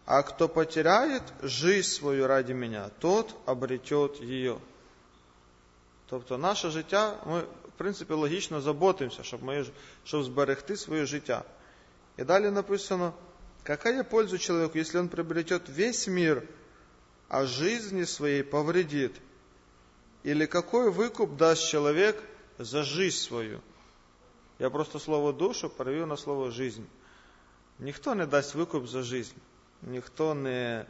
а кто потеряет жизнь свою ради меня, тот обретет її. Тобто наше життя, ми, в принципі, логічно заботимося, щоб зберегти своє життя. І далі написано, какая польза человеку, если он приобретет весь мир, а жизни своей повредит? Или какой выкуп даст человек за жизнь свою? Я просто слово душу перевів на слово жизнь. Ніхто не дасть викуп за жизнь. Ніхто не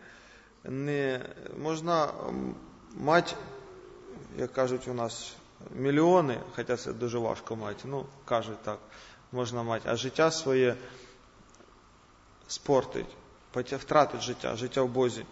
можна мати, як кажуть у нас, мільйони, хоча це дуже важко мати, кажуть так, можна мати, а життя своє спортить, втратить життя в Бозі.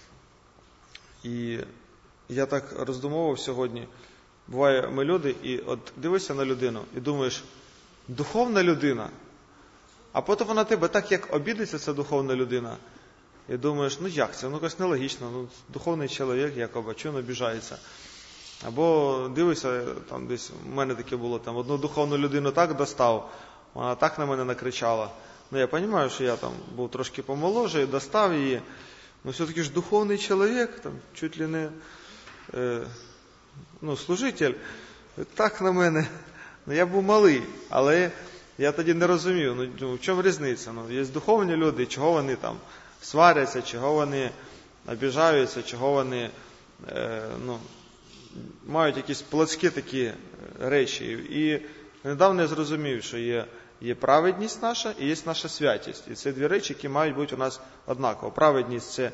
І я так роздумував сьогодні, буває, ми люди, і от дивишся на людину, і думаєш, духовна людина, а потім вона тебе так, як обідиться, ця духовна людина, і думаєш, як це, якось нелогічно, духовний чоловік, якоби, чого він обіжається. Або дивишся, там десь, у мене таке було, там, одну духовну людину так достав, вона так на мене накричала. Я розумію, що я там був трошки помоложе і достав її, все-таки ж духовний чоловік, там, чуть ли не, служитель, так на мене, я був малий, але я тоді не розумів, в чому різниця? Є духовні люди, чого вони там сваряться, чого вони обіжаються, чого вони, мають якісь плотські такі речі. І недавно я зрозумів, що є праведність наша і є наша святість. І це дві речі, які мають бути у нас однаково. Праведність – це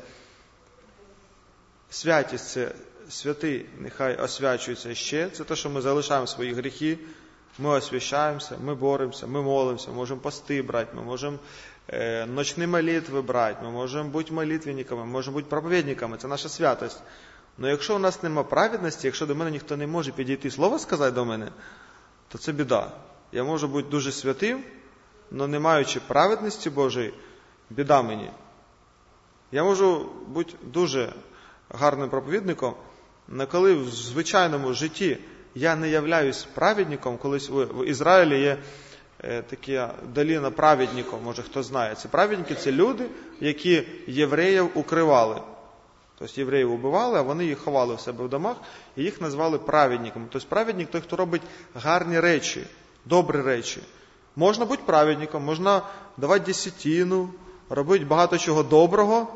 святість, це святий, нехай освячується ще. Це те, що ми залишаємо свої гріхи, ми освящаємося, ми боремося, ми молимося, можемо пости брати, ми можемо ночні молитви брати, ми можемо бути молитвенниками, ми можемо бути проповідниками. Це наша святость. Але якщо у нас немає праведності, якщо до мене ніхто не може підійти слово сказати до мене, то це біда. Я можу бути дуже святим, але не маючи праведності Божої, біда мені. Я можу бути дуже гарним проповідником, але коли в звичайному житті я не являюсь праведником, колись в Ізраїлі є така долина праведників, може хто знає. Це праведники, це люди, які євреїв укривали. Тобто євреїв убивали, а вони їх ховали в себе в домах, і їх назвали праведниками. Тобто праведник – той, хто робить гарні речі, добрі речі. Можна бути праведником, можна давати десятину, робити багато чого доброго,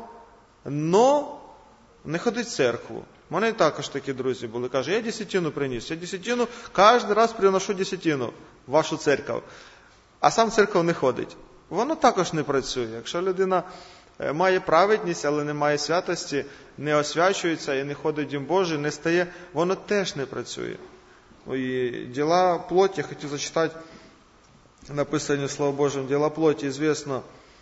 але не ходить в церкву. У мене також такі друзі були. Каже, я десятину приніс, кожен раз приношу десятину в вашу церкву, а сам в церкву не ходить. Воно також не працює. Якщо людина має праведність, але не має святості, не освячується і не ходить в Дім Божий, не стає, воно теж не працює. І діла плоті, я хотів зачитати написані Слово Божим, діла плоті, звісно,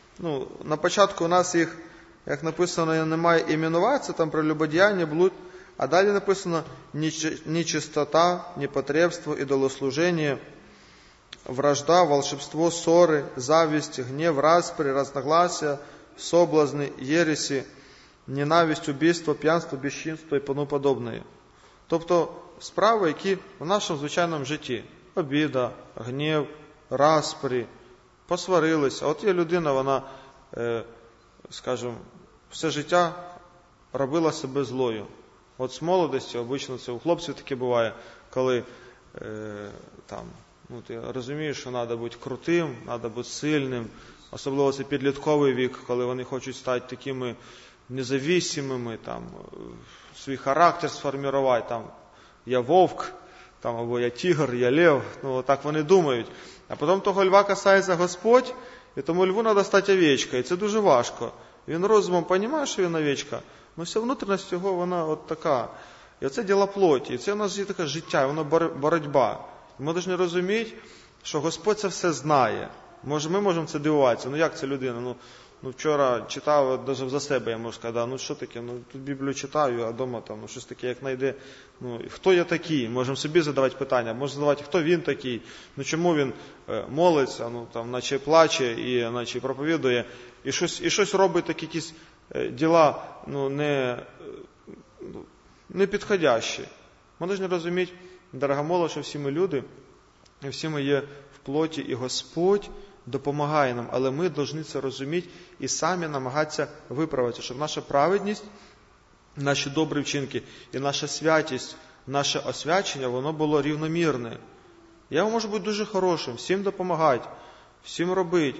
на початку у нас їх, як написано, немає іменуватися, там прелюбодіяння, блуд, а далі написано нечистота, непотребство, идолослужение, вражда, волшебство, ссоры, зависть, гнев, распри, разногласия, соблазни, єресі, ненависть, убійство, п'янство, безчинство і тому подобне. Тобто справи, які в нашому звичайному житті, обіда, гнів, распри, посварилися. От є людина, вона, скажімо, все життя робила себе злою. От з молодості, обично це у хлопців таке буває, коли ти розумієш, що треба бути крутим, треба бути сильним, особливо це підлітковий вік, коли вони хочуть стати такими независимими, свій характер сформувати, я вовк, або я тигр, я лев, так вони думають. А потім того льва касається Господь, і тому льву треба стати овечкою, і це дуже важко. Він розумом розуміє, що він овечка, але вся внутрішність його, вона от така. І оце діло плоті, і це у нас є таке життя, воно боротьба. І ми повинні розуміти, що Господь це все знає. Ми можемо це дивуватися. Як це людина? Вчора читав, навіть за себе я можу сказати, що таке, тут Біблію читаю, а вдома щось таке, як знайде, хто я такий? Можемо собі задавати питання, можемо задавати, хто він такий, чому він молиться, наче плаче, і наче проповідує, і щось робить, такі якісь діла, не підходящі. Ми повинні розуміти, дорога молодь, що всі ми люди, і всі ми є в плоті, і Господь допомагає нам, але ми повинні це розуміти і самі намагатися виправитися, щоб наша праведність, наші добрі вчинки і наша святість, наше освячення, воно було рівномірне. Я можу бути дуже хорошим, всім допомагати, всім робити.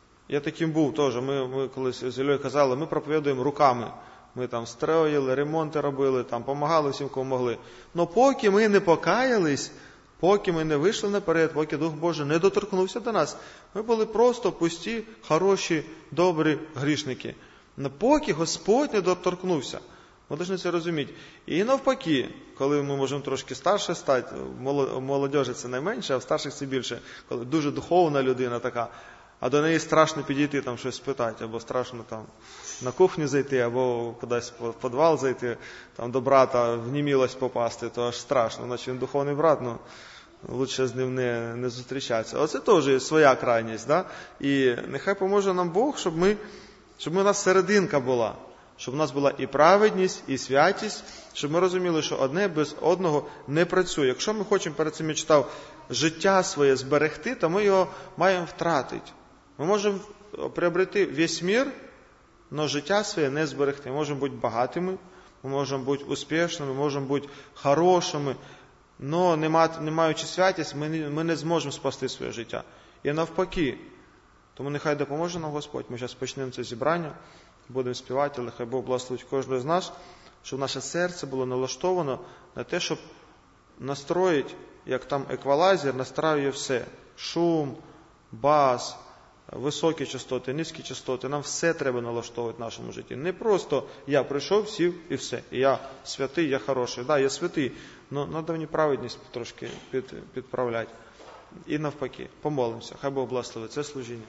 Я таким був теж. Ми колись з Іллею казали, ми проповідуємо руками. Ми там строїли, ремонти робили, там допомагали всім, кому могли. Но поки ми не покаялись, поки ми не вийшли наперед, поки Дух Божий не доторкнувся до нас, ми були просто пусті, хороші, добрі грішники. Но поки Господь не доторкнувся, ми повинні це розуміти. І навпаки, коли ми можемо трошки старше стати, молодежі це найменше, а в старших це більше, коли дуже духовна людина така, а до неї страшно підійти, там щось спитати, або страшно там на кухню зайти, або кудись в підвал зайти, там до брата в немилость попасти, то аж страшно, наче він духовний брат, ну, лучше з ним не зустрічатися. Оце теж є своя крайність, да? І нехай поможе нам Бог, щоб у нас серединка була, щоб у нас була і праведність, і святість, щоб ми розуміли, що одне без одного не працює. Якщо ми хочемо, перед цим я читав, життя своє зберегти, то ми його маємо втратити. Ми можемо приобрести весь мир, але життя своє не зберегти. Ми можемо бути багатими, ми можемо бути успішними, ми можемо бути хорошими, але не маючи святість, ми не зможемо спасти своє життя. І навпаки. Тому нехай допоможе нам Господь. Ми зараз почнемо це зібрання, будемо співати, але хай Бог благословить кожного з нас, щоб наше серце було налаштовано на те, щоб настроїти, як там еквалайзер, настраює все. Шум, бас, високі частоти, низькі частоти. Нам все треба налаштовувати в нашому житті. Не просто я прийшов, сів і все. І я святий, я хороший. Да, я святий, але треба мені праведність трошки підправляти. І навпаки, помолимося. Хай Бог благословить це служіння.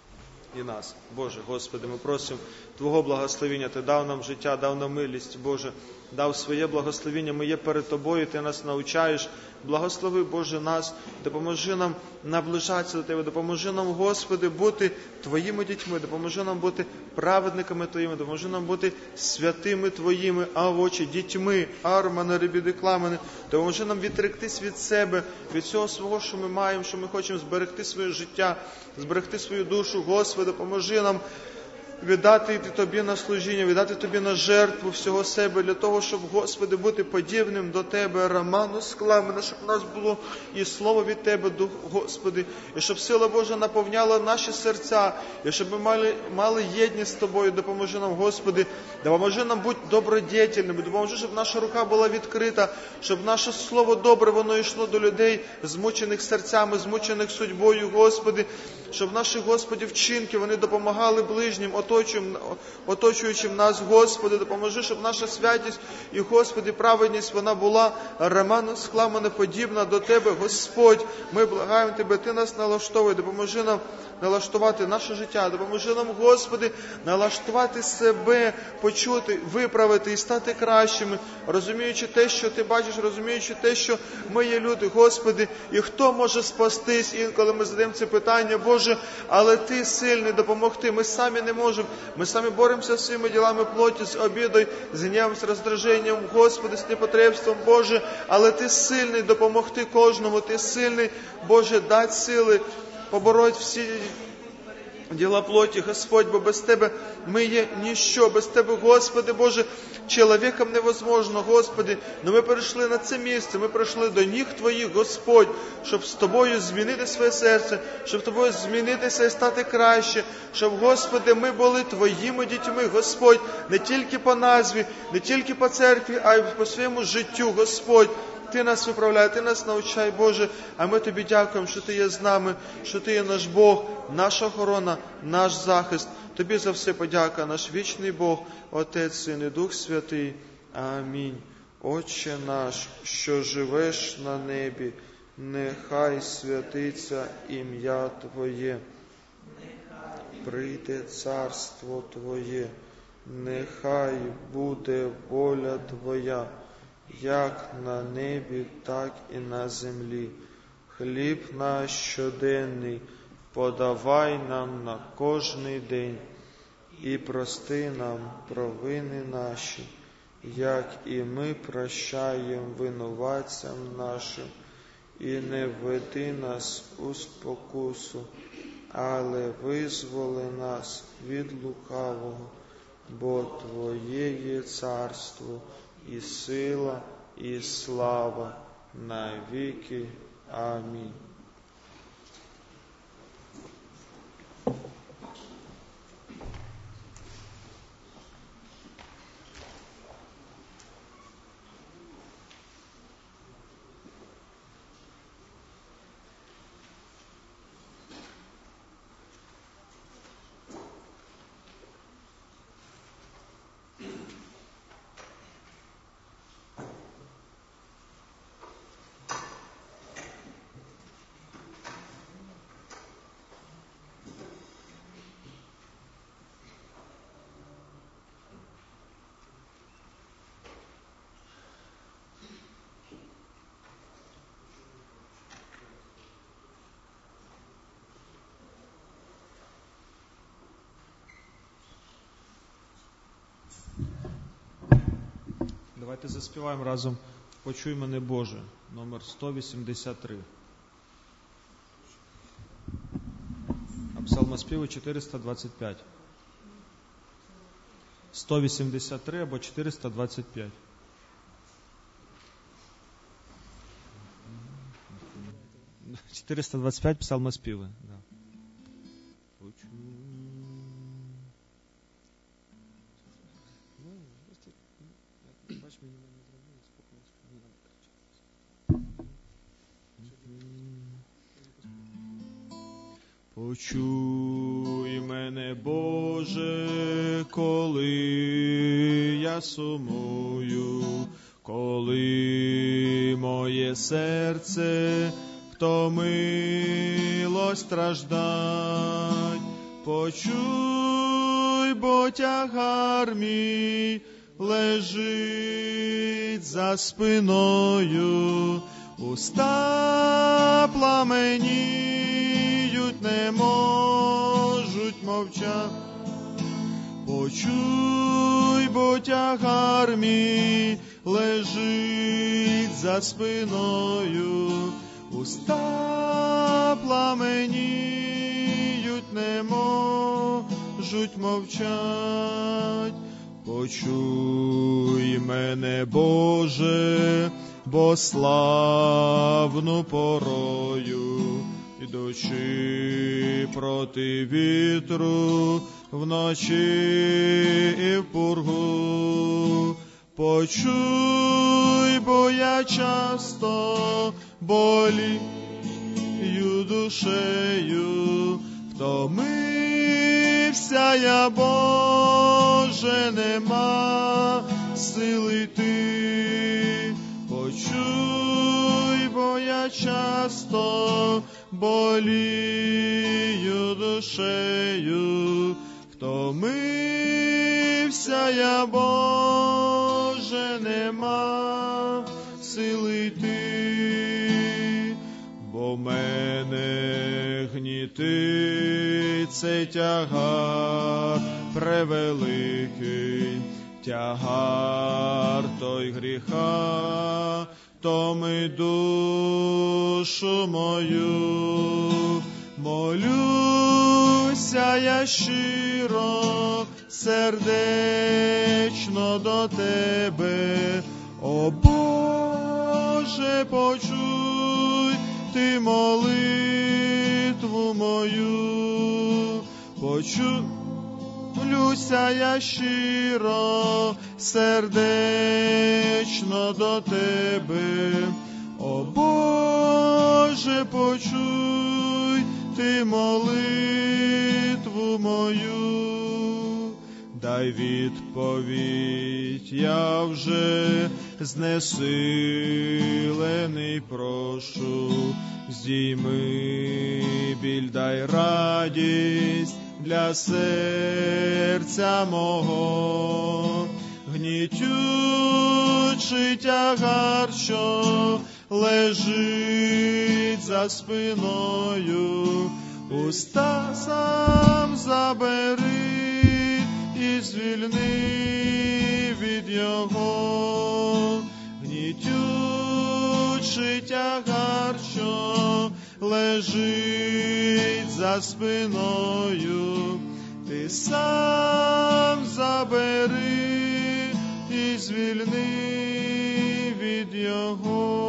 І нас. Боже, Господи, ми просимо Твого благословення. Ти дав нам життя, дав нам милість, Боже, дав своє благословення. Ми є перед Тобою, Ти нас навчаєш. Благослови, Боже, нас, допоможи нам наближатися до Тебе, допоможи нам, Господи, бути Твоїми дітьми, допоможи нам бути праведниками Твоїми, допоможи нам бути святими Твоїми, дітьми, армани, ребідикламани, допоможи нам відректись від себе, від всього свого, що ми маємо, що ми хочемо зберегти своє життя, зберегти свою душу, Господи, допоможи нам віддати Тобі на служіння, віддати Тобі на жертву всього себе, для того, щоб, Господи, бути подібним до Тебе, роману скламена, щоб у нас було і слово від Тебе, Дух, Господи, і щоб сила Божа наповняла наші серця, і щоб ми мали єдність з Тобою. Допоможи нам, Господи, допоможи нам бути добродетельними, допоможи, щоб наша рука була відкрита, щоб наше слово добре, воно йшло до людей, змучених серцями, змучених судьбою, Господи, щоб наші, Господи, вчинки, вони допомагали ближнім, оточуючим нас, Господи, допоможи, щоб наша святість і, Господи, праведність, вона була роману скламана, подібна до Тебе, Господь. Ми благаємо Тебе, Ти нас налаштовуй, допоможи нам налаштувати наше життя, допоможи нам, Господи, налаштувати себе, почути, виправити і стати кращими, розуміючи те, що Ти бачиш, розуміючи те, що ми є люди, Господи, і хто може спастись, інколи ми задаємо це питання, Боже, але Ти сильний допомогти, ми самі не можемо, ми самі боремося з своїми ділами плоті, з обідою, з гнівом, з роздраженням, Господи, з непотребством, Боже, але Ти сильний допомогти кожному, Ти сильний, Боже, дати сили, побороть всі діла плоті, Господь, бо без Тебе ми є ніщо, без Тебе, Господи, Боже, чоловіком невозможно, Господи, но ми прийшли на це місце, ми прийшли до ніг Твоїх, Господь, щоб з Тобою змінити своє серце, щоб з Тобою змінитися і стати краще, щоб, Господи, ми були Твоїми дітьми, Господь, не тільки по назві, не тільки по церкві, а й по своєму життю, Господь. Ти нас виправляй, Ти нас навчай, Боже, а ми Тобі дякуємо, що Ти є з нами, що Ти є наш Бог, наша охорона, наш захист. Тобі за все подяка, наш вічний Бог, Отець, Син і Дух Святий. Амінь. Отче наш, що живеш на небі, нехай святиться ім'я Твоє, прийде царство Твоє, нехай буде воля Твоя, як на небі, так і на землі. Хліб наш щоденний подавай нам на кожний день, і прости нам провини наші, як і ми прощаємо винуватцям нашим, і не введи нас у спокусу, але визволи нас від лукавого, бо Твоє є царство, і сила, і слава на віки. Амінь. Давайте заспіваємо разом «Почуй мене, Боже», номер 183. А псалмоспіви 425. 183 або 425. — 425 псалмоспіви. Да. Почуй мене, Боже, коли я сумую, коли моє серце втомило страждать. Почуй, бо тягар мій лежить за спиною, уста пламеніють, не можуть мовчати. Почуй, бо тягар мій лежить за спиною, уста пламеніють, не можуть мовчать. Почуй мене, Боже, бо славну порою, ідучи проти вітру, вночі і в пургу. Почуй, бо я часто болію душею, втомився я, Боже, нема сили йти. Почуй, бо я часто болію душею, втомився я, Боже, нема сили йти. Бо мене гнітить цей тягар превеликий, тягар той гріха, томить душу мою. Молюся я щиро, сердечно до Тебе, о Боже, почуй Ти молитву мою. Почулюся я щиро, сердечно до Тебе, о Боже, почуй Ти молитву мою. Дай відповідь, я вже знесилений, прошу, здійми біль, дай радість для серця мого. Гнітючий тягар, що лежить за спиною, уста сам забери і звільни від його. Гнітючий тягар, що лежить за спиною, ти сам забери і звільни від його.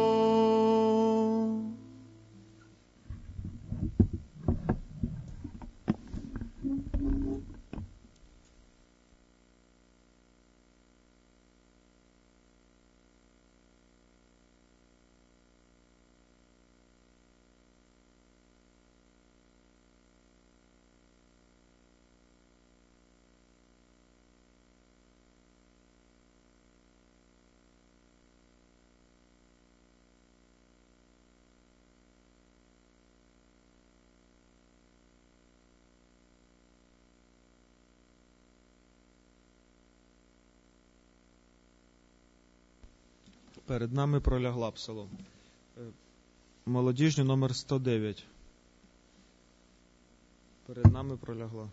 Перед нами пролягла псалом. Молодіжню номер 109. Перед нами пролягла.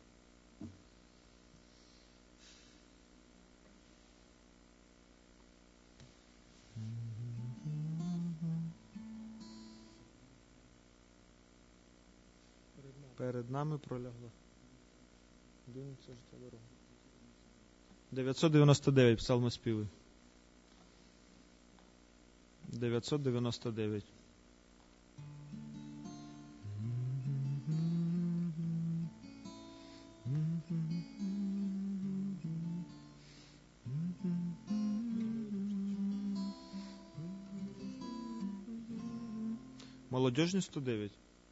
Перед нами пролягла. 999 псалмоспіви. 999. Молодіжні 109.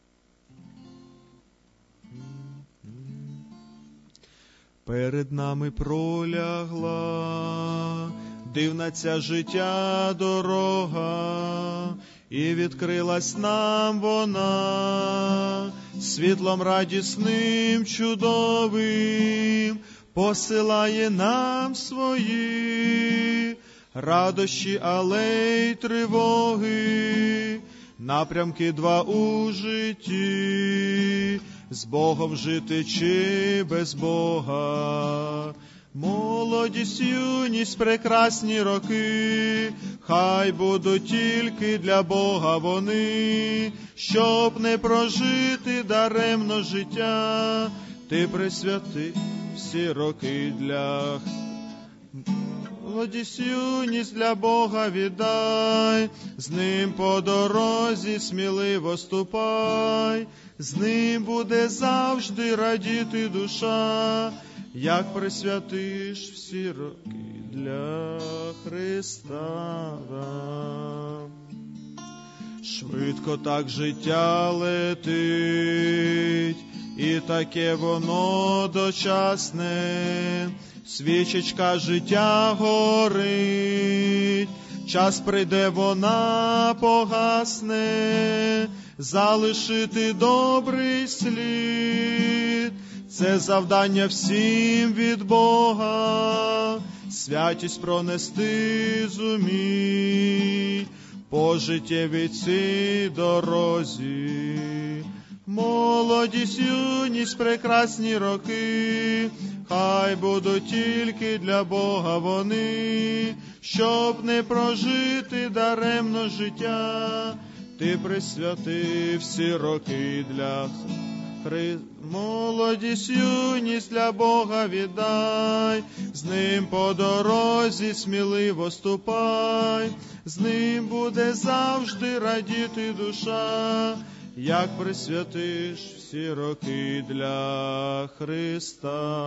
Перед нами пролягла дивна ця життя дорога, і відкрилась нам вона світлом радісним, чудовим, посилає нам свої радощі, але й тривоги, напрямки два у житті, з Богом жити чи без Бога. Молодість, юність, прекрасні роки, хай будуть тільки для Бога вони, щоб не прожити даремно життя, ти присвяти всі роки для молодість, юність для Бога віддай, з ним по дорозі сміливо ступай, з ним буде завжди радіти душа, як присвятиш всі роки для Христа. Швидко так життя летить, і таке воно дочасне, свічечка життя горить, час прийде, вона погасне, залишити добрий слід, це завдання всім від Бога, святість пронести зумій по життєвій цій дорозі. Молодість, юність, прекрасні роки, хай будуть тільки для Бога вони, щоб не прожити даремно життя, ти присвяти всі роки для молодість, юність для Бога віддай, з ним по дорозі сміливо ступай, з ним буде завжди радіти душа, як присвятиш всі роки для Христа.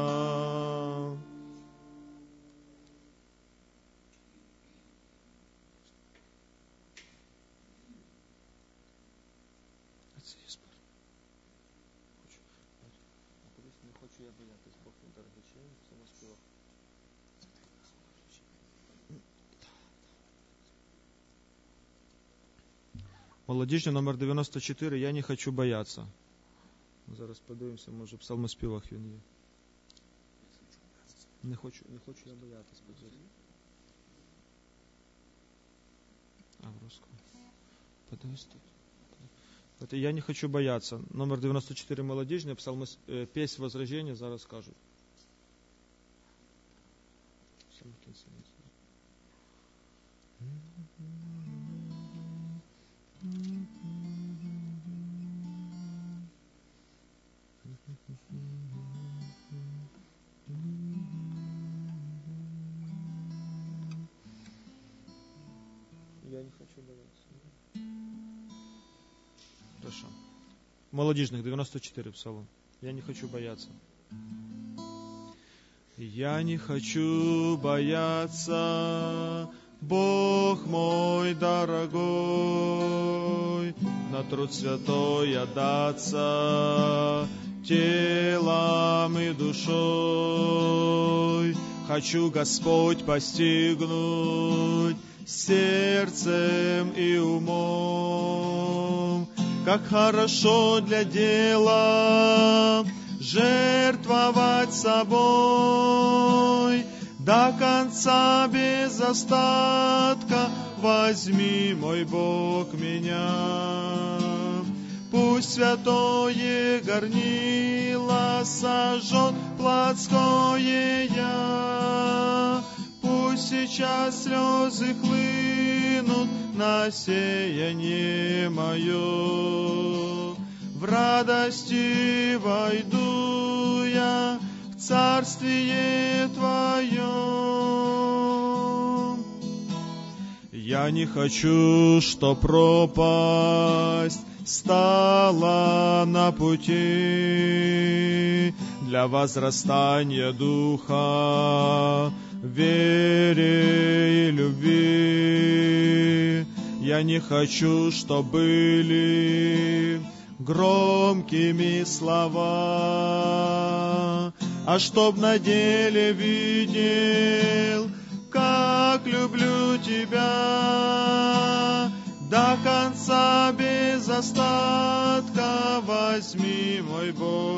Молодіжня номер 94, я не хочу бояться. Зараз подивимося, може в псалмоспівах він є. Не хочу я боятися. В русском. Подивись тут. Это я не хочу бояться. Номер 94 молодіжня, песнь возрождения, зараз скажуть. Я не хочу бояться. Хорошо. Молодежных, 94 псалом. Я не хочу бояться. Я не хочу бояться, Бог мой дорогой, на труд святой отдаться телом и душой. Хочу, Господь, постигнуть сердцем и умом, как хорошо для дела жертвовать собой. До конца без остатка возьми, мой Бог, меня. Пусть святое горнило сожжет плотское я. Пусть сейчас слезы хлынут на сеяние мое. В радости войду я в царствие Твое. Я не хочу, что пропасть стала на пути для возрастания духа, вере и любви. Я не хочу, чтоб были громкими слова, а чтоб на деле видел, как люблю Тебя. До конца без остатка возьми, мой Бог,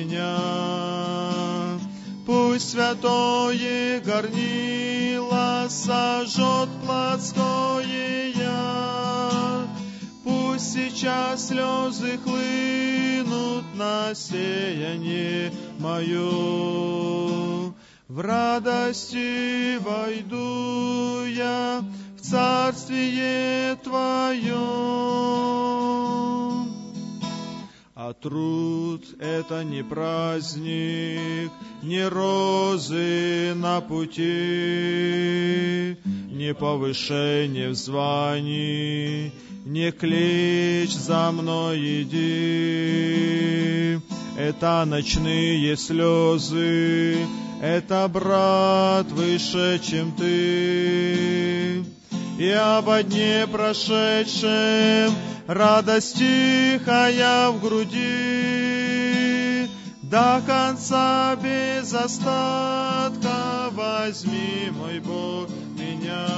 меня. Пусть святое горнило сожжет плотское я. Пусть сейчас слезы хлынут на сеяние мое. В радости войду я в царствие Твое. А труд — это не праздник, не розы на пути, не повышение в звании, не клич за мной иди. Это ночные слезы, это брат выше, чем ты. И обо дне прошедшем радость тихая в груди. До конца без остатка возьми, мой Бог, меня.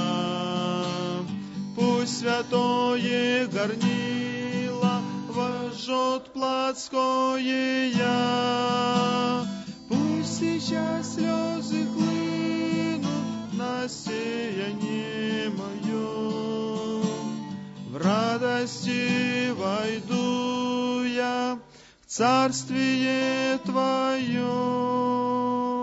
Пусть святое горнило вожжет плотское я. Пусть сейчас слезы хлынут на сеяние мое. В радости войду я в царствие Твое.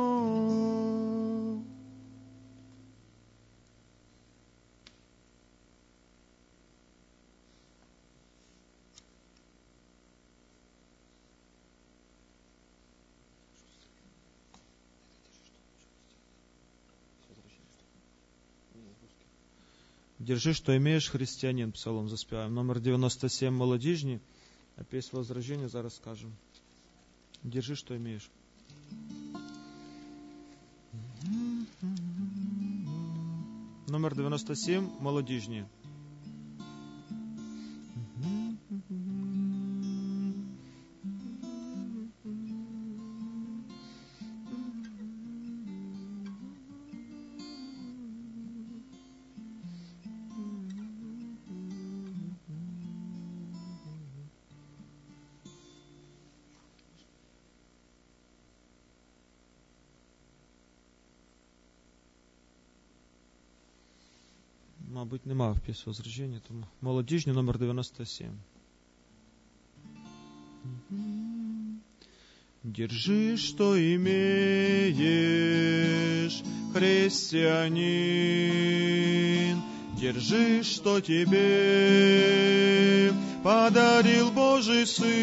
Держи, что имеешь, христианин, псалом заспеваем. Номер 97, молодежні, а після возрождения зараз скажем. Держи, что имеешь. Номер 97, молодежні. Мабуть, нема в пісні возрождення, тому молодіжні номер 97. Держи, что имеешь, христианин, держи, что тебе подарил Божий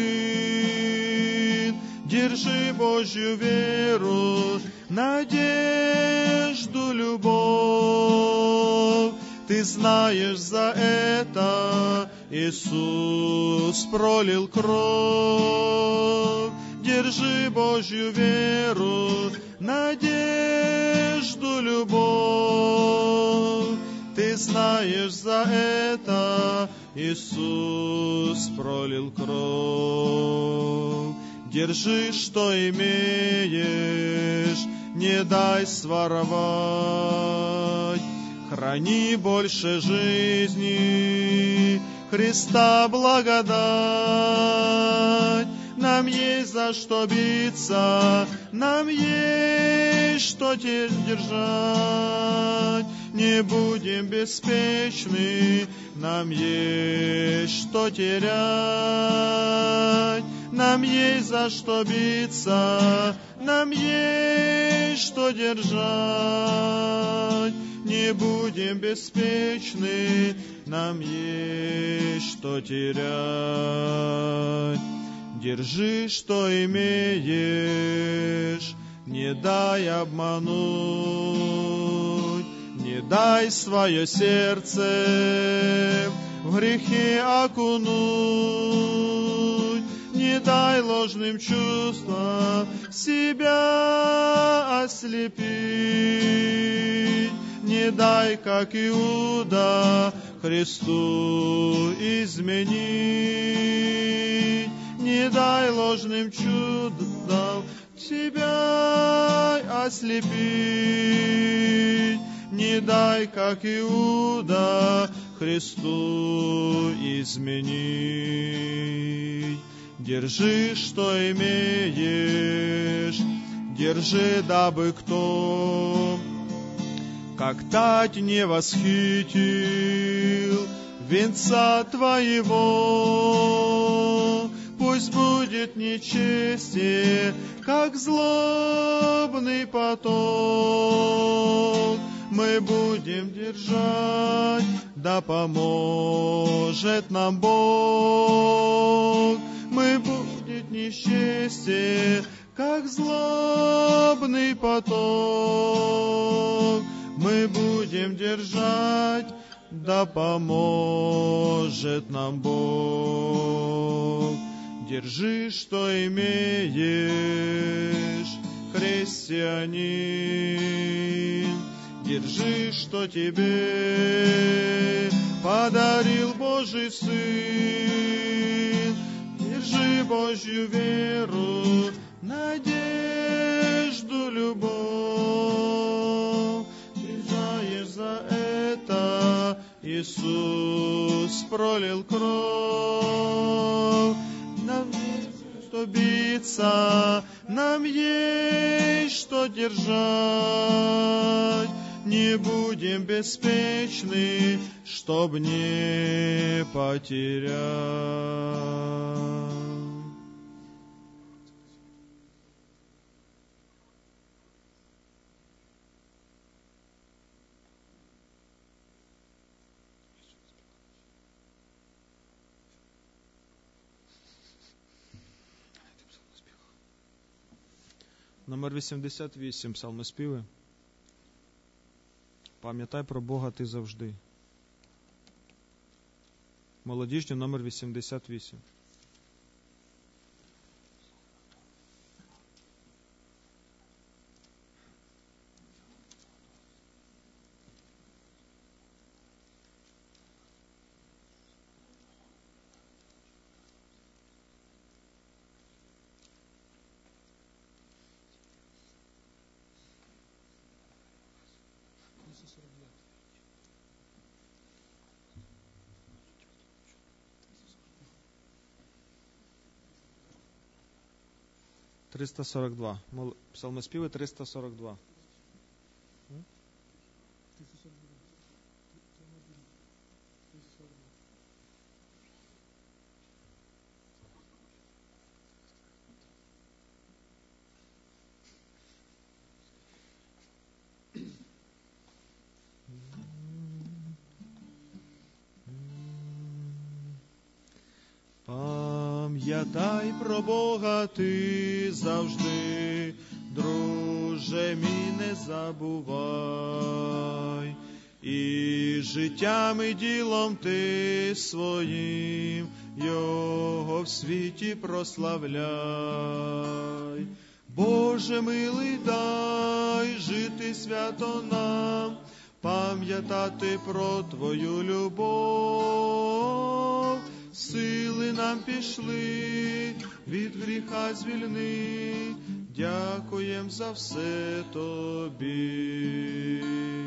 Сын, держи Божью веру, надежду, любовь. Ты знаешь, за это Иисус пролил кровь. Держи Божью веру, надежду, любовь. Ты знаешь, за это Иисус пролил кровь. Держи, что имеешь, не дай своровать. Храни больше жизни, Христа благодать. Нам есть за что биться, нам есть что держать. Не будем беспечны, нам есть что терять. Нам есть за что биться, нам есть что держать. Не будем беспечны, нам есть что терять. Держи, что имеешь, не дай обмануть, не дай свое сердце в грехи окунуть, не дай ложным чувствам себя ослепить, не дай, как Иуда, Христу изменить. Не дай ложным чудом себя ослепить. Не дай, как Иуда, Христу изменить. Держи, что имеешь, держи, дабы кто как тать не восхитил венца твоего. Пусть будет нечестие, как злобный поток. Мы будем держать, да поможет нам Бог. Мы будет несчастье, как злобный поток. Мы будем держать, да поможет нам Бог. Держи, что имеешь, христианин. Держи, что тебе подарил Божий Сын. Держи Божью веру, надежду, любовь. Ты знаешь, за это Иисус пролил кровь. Нам есть что биться, нам есть что держать. Не будем беспечны, чтоб не потерять. Номер 88, псалмоспіви. Пам'ятай про Бога ти завжди. Молодіжня, номер 88. Псалмоспіви 342. Пам'ятай про Бога ти завжди, друже мій, не забувай, і життям і ділом ти своїм, Його в світі прославляй. Боже милий, дай жити свято нам, пам'ятати про Твою любов. Сили нам пішли, від гріха звільни, дякуєм за все Тобі.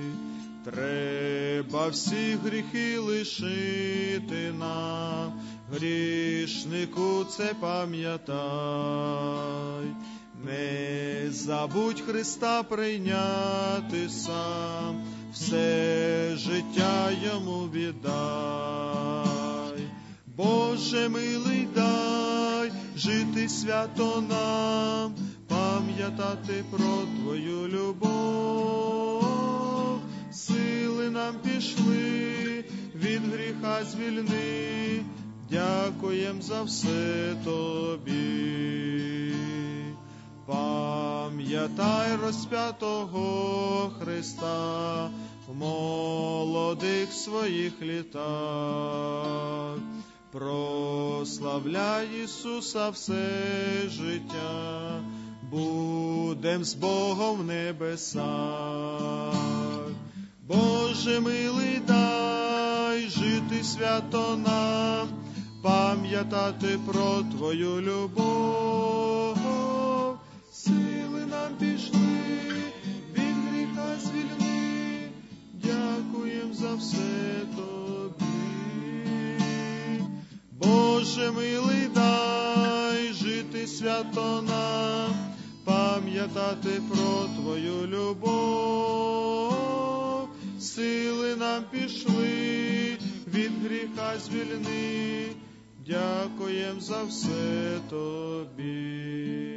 Треба всі гріхи лишити нам, грішнику це пам'ятай. Не забудь Христа прийняти сам, все життя йому віддай. Боже милий, дай жити свято нам, пам'ятати про Твою любов. Сили нам пішли, від гріха звільни, дякуєм за все Тобі. Пам'ятай розп'ятого Христа в молодих своїх літах. Прославляй Ісуса все життя, будем з Богом в небесах. Боже милий, дай жити свято нам, пам'ятати про Твою любов. Сили нам пішли, від гріха звільни, дякуєм за все Тобі. Боже милий, дай жити свято нам, пам'ятати про Твою любов. Сили нам пішли, від гріха звільни, дякуєм за все Тобі.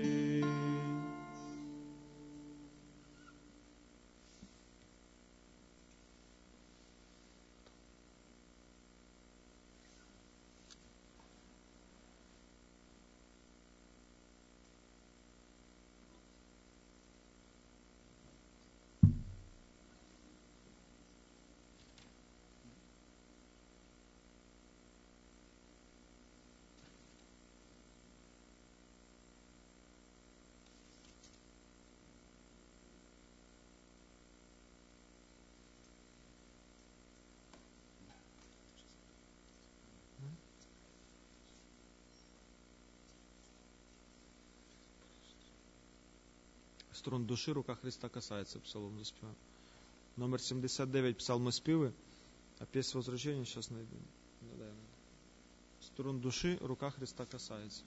Струн души, рука Христа касается, псалом заспеваем. Номер 79, псалмоспевы, а песнь возвращения сейчас найду. Струн души, рука Христа касается.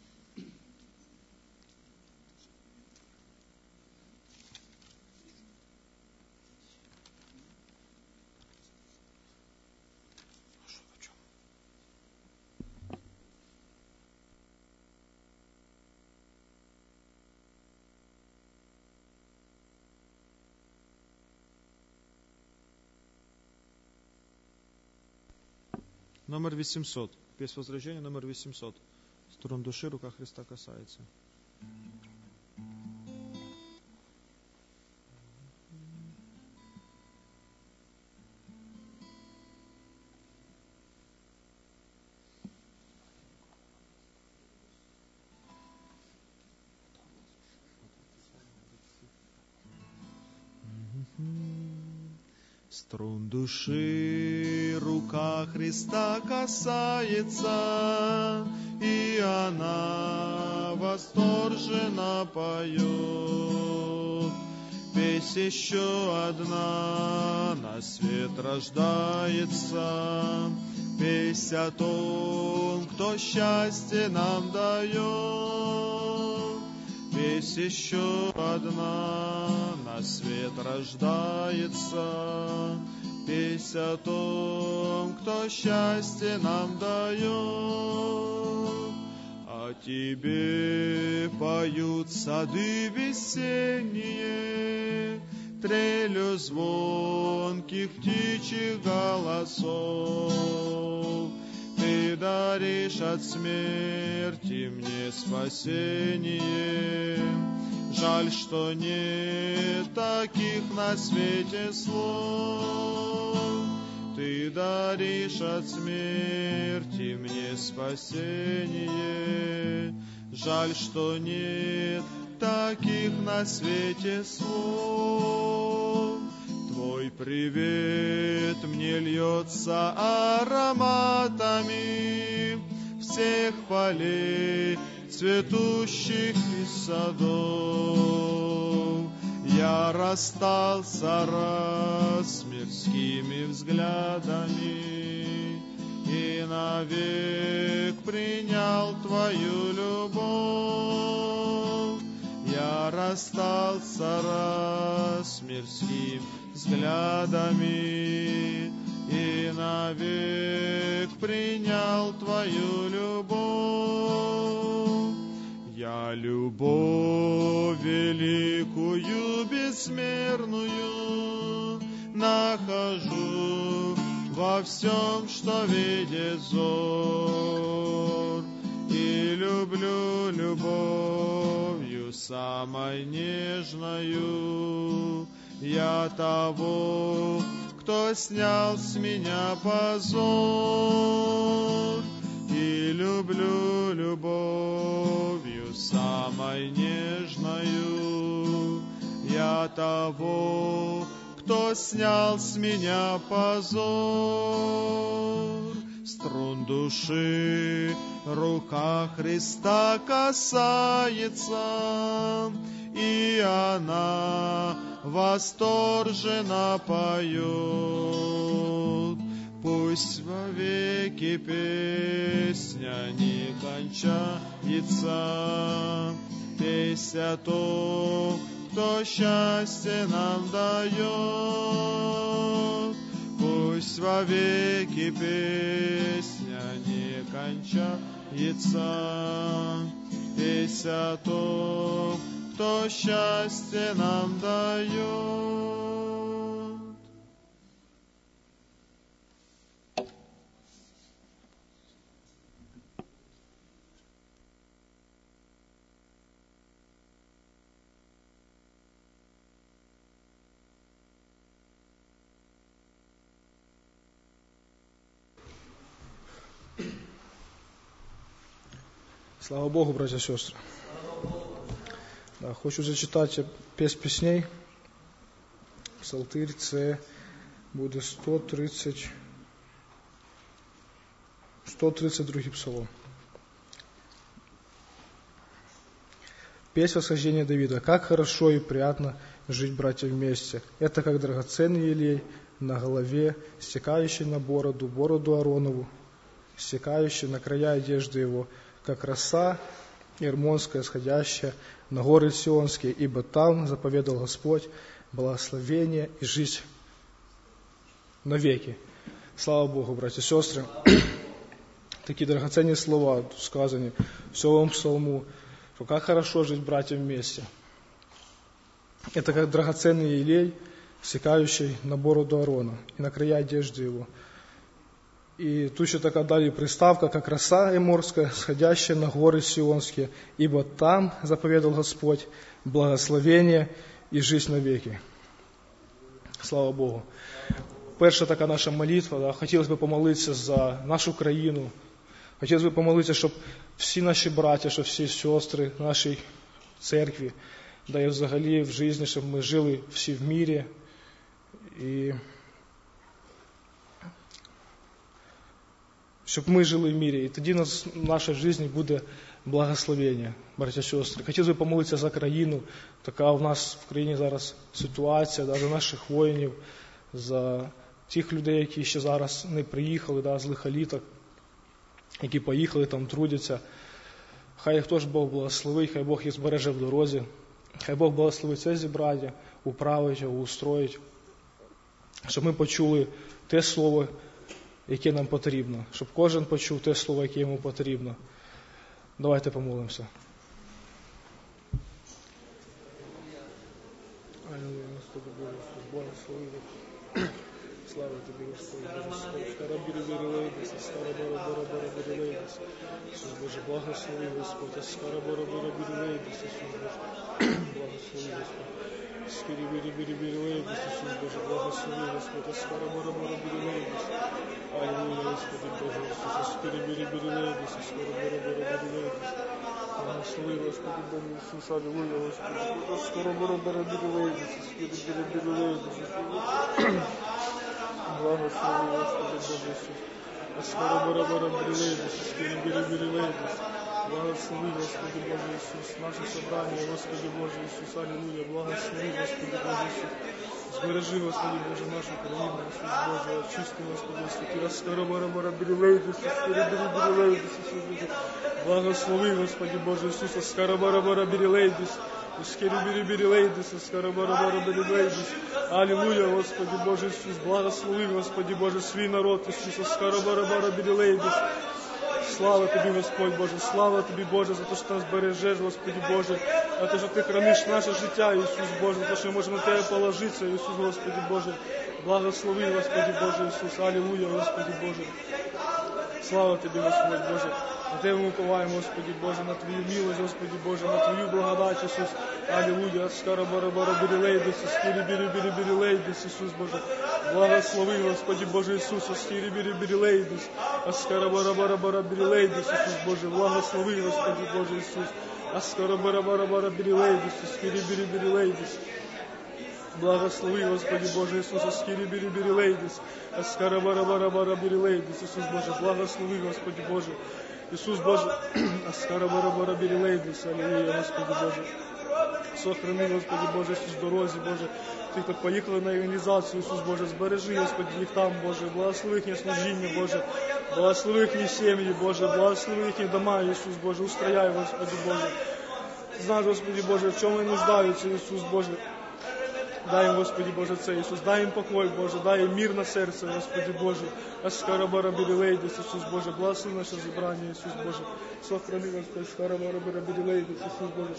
Номер 800. Песнь возрождения, номер 800. Струн души, рука Христа касается. Струн души, рука Христа касается, и она восторженно поет. Песнь еще одна на свет рождается, песнь о том, кто счастье нам дает. Песнь еще одна на свет рождается, песнь о том, кто счастье нам дает. О Тебе поют сады весенние, трелью звонких птичьих голосов. Ты даришь от смерти мне спасение. Жаль, что нет таких на свете слов. Ты даришь от смерти мне спасение. Жаль, что нет таких на свете слов. Твой привет мне льется ароматами всех полей, цветущих и садов. Я расстался раз с мирскими взглядами и навек принял Твою любовь. Я расстался раз с мирскими взглядами и навек принял Твою любовь. Я любовь великую, безмерную нахожу во всем, что видит взор, и люблю любовью самой нежною я того, кто снял с меня позор, и люблю любовью самой нежною я того, кто снял с меня позор. Струн души рука Христа касается, и она восторженно поет. Пусть вовеки песня не кончается, песня то, кто счастье нам дает. Пусть вовеки песня не кончается, песня то, кто счастье нам дает. Слава Богу, братья и сестры. Да, хочу зачитати 5 пісней. Псалтир це буде 132 псалом. Песнь восхождения Давида. Как хорошо и приятно жить, братья, вместе. Это как драгоценный елей на голове, стекающий на бороду Ааронову, стекающий на края одежды его, как роса Ирмонская, сходящая на горы Сионские, ибо там заповедал Господь благословение и жизнь навеки. Слава Богу, братья и сестры. Такие драгоценные слова сказаны в целом псалму, что как хорошо жить, братья, вместе. Это как драгоценный елей, стекающий на бороду Аарона и на края одежды его. И тут еще такая далее приставка, как роса Эморская, сходящая на горы Сионские, ибо там заповедал Господь благословение и жизнь навеки. Слава Богу. Перша така наша молитва, да, хотілося б помолитися за нашу країну, хотілося б помолитися, щоб всі наші браття, щоб всі сестри в нашій церкві, да і взагалі в житті, щоб ми жили всі в мірі, і щоб ми жили в мірі, і тоді в нашій житті буде благословення, браття і сестри. Хотілося б помолитися за країну, така у нас в країні зараз ситуація, да, за наших воїнів, за тих людей, які ще зараз не приїхали, да, з лихоліток, які поїхали, там трудяться. Хай їх теж Бог благословить, хай Бог їх збереже в дорозі, хай Бог благословить це зібрання, управить його, устроїть, щоб ми почули те слово, яке нам потрібно, щоб кожен почув те слово, яке йому потрібно. Давайте помолимося. Аллилуйя, Господи Боже, благослови. Слава Тобі, Господи, скоробірилейдеся, скоробірилейдеся. Ісус Боже, благослови, Господи, скоробірилейдеся, Ісус Боже, благослови, Господи. Скири-бири-бири-бири-лейбус, Иисус Боже, благослови, Господь, Аскара-бара-бара-бири-лейбус. Аллилуйя, Господи Боже Иисус, Скири-бири-бири-лейбус, Аскара-бара-бара-бири-лейбус. Благослови, Господи Боже Иисус, аллилуйя, Господи Боже, Аскара-бара-бара-бири-лейбус, Скири-бири-бири-лейбус, благослови, Господи Боже Иисус. Аскара-бара-бара-бири-лейбус, Скири-бири-бири-лейбус. Благослови, Господи Боже Иисус, наше собрание, Господи Боже Иисус, аллилуйя, благослови, Господи Боже Иисус, сбережи, Господи Боже, нашу Украину, Иисус Боже, очисти, Господи, Иисус, Аскара-бара-бара-бири-лейбус, Скири-бири-бири-лейбус, Иисус Боже, благослови, Господи Боже Иисус, Аскара-бара-бара-бири-лейбус, Скири-бири-бири-лейбус, Аскара-бара-бара-бири-лейбус, аллилуйя, Господи Боже Иисус, благослови, Господи Боже, свій народ, Иисус, Аскара-бара-бара-бири-лейбус. Слава Тобі, Господь Боже, слава Тобі, Боже, за те, що ти нас бережеш, Господи Боже, за те, що Ти храниш наше життя, Ісус Боже, за те, що ми можемо на Тебе положитися, Ісус, Господи Боже. Благослови, Господи Боже Ісус, аллилуйя, Господи Боже. Слава Тобі, Господь Боже. На Тебе ми уповаємо, Господи Боже, на Твою милость, Господи Боже, на Твою благодать, Ісус. Аллилуйя, Аскара-бара-бара-бири-лейбус, Скири-бири-бири-бири-лейбус, Ісус Боже. Благослови, Господи Боже Ісус, Скири-бири-бири-лейбус, Аскара-бара-бара-бара-бири-лейбус, Ісус Боже. Благослови, Господи Боже Ісус, Аскара-бара-бара-бара-бири-лейбус, Скири-бири-бири-лейбус. Благослови, Господи Боже Иисуса, Скири-бири-бири-лейбус, Аскара-бара-бара-бара-бири-лейбус, Иисус Боже, благослови, Господи Боже, Иисус Боже, Аскара-бара-бара-бири-лейбус, аллилуйя, Господи Боже. Сохрани, Господи Боже, Ісус, дорозі, Боже, тих, хто поїхали на евангелізацію, Ісус Боже, збережи, Господи, їх там, Боже, благослови їхнє служіння, Боже, благослови їхні сім'ї, Боже, благослови їхні дома, Ісус Боже, устрояй, Господи Боже. Знаєш, Господи Боже, в чому вони нуждаються, Ісус Боже. Дай їм, Господи Боже, це, Ісус, дай їм покой, Боже, дай їм мир на серце, Господи Боже. Аскара-бара-бири-лейбус, Ісус Боже, благослови наше зібрання, Ісус Боже. Сохрани, Господи, Аскара-бара-бара-бири-лейбус, Ісус Боже.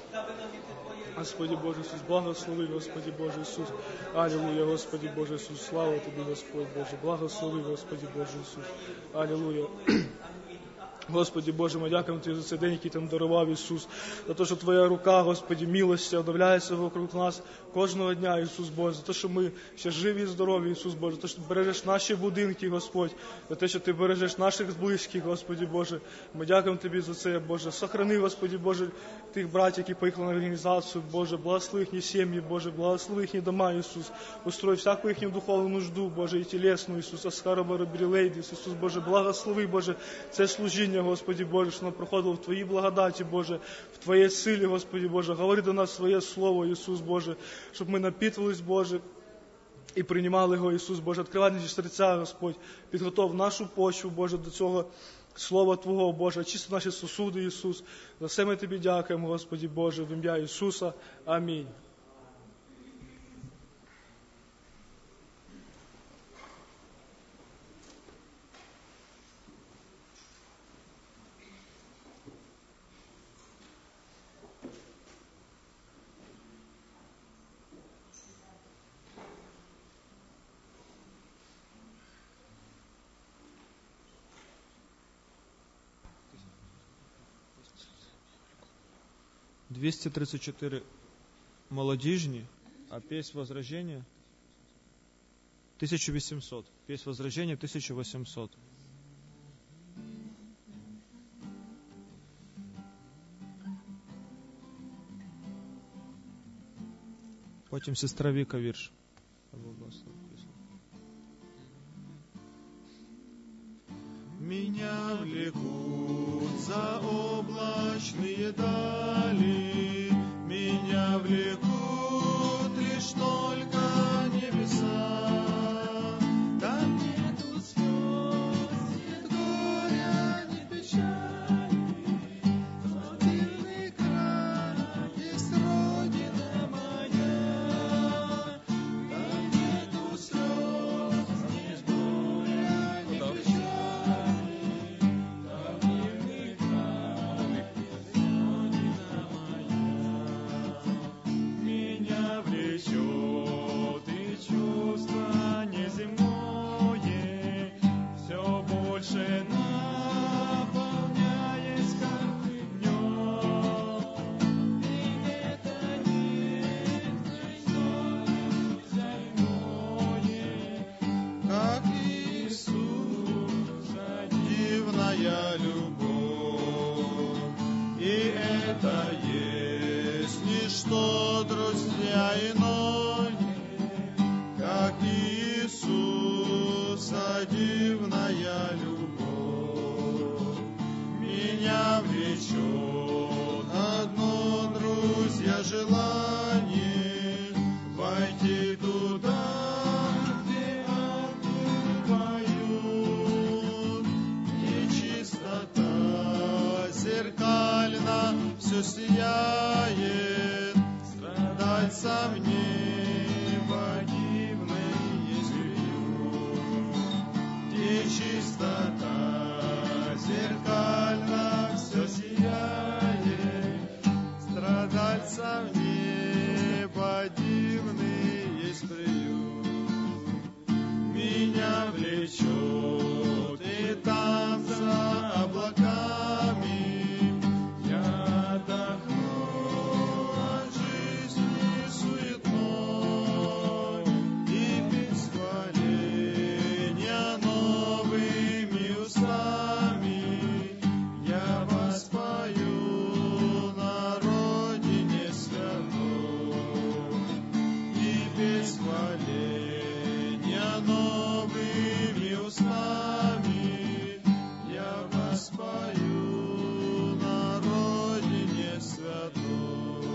Господи Боже Ісус, благослови, Господи Боже Ісус. Аллилуйя, Господи Боже Ісус, слава Тобі, Господь Боже. Благослови, Господи Боже Ісус. Аллилуйя. Господи Боже, ми дякуємо Тобі за цей день, який Ти нам дарував, Ісус, за те, що Твоя рука, Господи, милості обновляється вокруг нас кожного дня, Ісус Боже, за те, що ми ще живі і здорові, Ісус Боже, за те, що Ти бережеш наші будинки, Господь, за те, що Ти бережеш наших близьких, Господи Боже. Ми дякуємо Тобі за це, Боже. Сохрани, Господи Боже, тих братів, які поїхали на організацію, Боже, благослови їхні сім'ї, Боже, благослови їхні дома, Ісус. Устрой всяку їхню духовну нужду, Боже, і тілесну, Ісус. Аскара-бара-бири-лейбус, Ісус Боже, благослови, Боже, це служіння, Господи Боже, що воно проходило в Твоїй благодаті, Боже, в Твоїй силі, Господи Боже. Говори до нас своє Слово, Ісус Боже, щоб ми напитувались, Боже, і приймали його, Ісус Боже. Відкривай наші серця, Господь, підготов нашу почву, Боже, до цього Слова Твого, Боже, очисти наші сосуди, Ісус. За все ми Тобі дякуємо, Господи Боже, в ім'я Ісуса. Амінь. — 234 молодіжні, а піснь Возрождения 1800. Піснь Возрождения 1800. Потім сестра Віка вірш. Меня влекут за облачные дали, меня влекут лишь только небеса. Там нету слез, нет горя, нет печали, но мирный край есть Родина моя. Там нету слез, нет горя, нет печали. Да есть ничто, друзья, иное, как Иисуса дивная любовь. Меня влечет одно, друзья, желание войти туда, где ангелы поют, и чистота зеркально все сияет, страдать сам небо дивной есть любовь, где чистота зеркально все сияет, страдальца в небо дивный есть приют. Меня влечет, и там за облаками я отдохну от жизни суетной, и без хваления новыми устами я воспою на родине святой, и без хваления новыми устами я воспою на родине святой.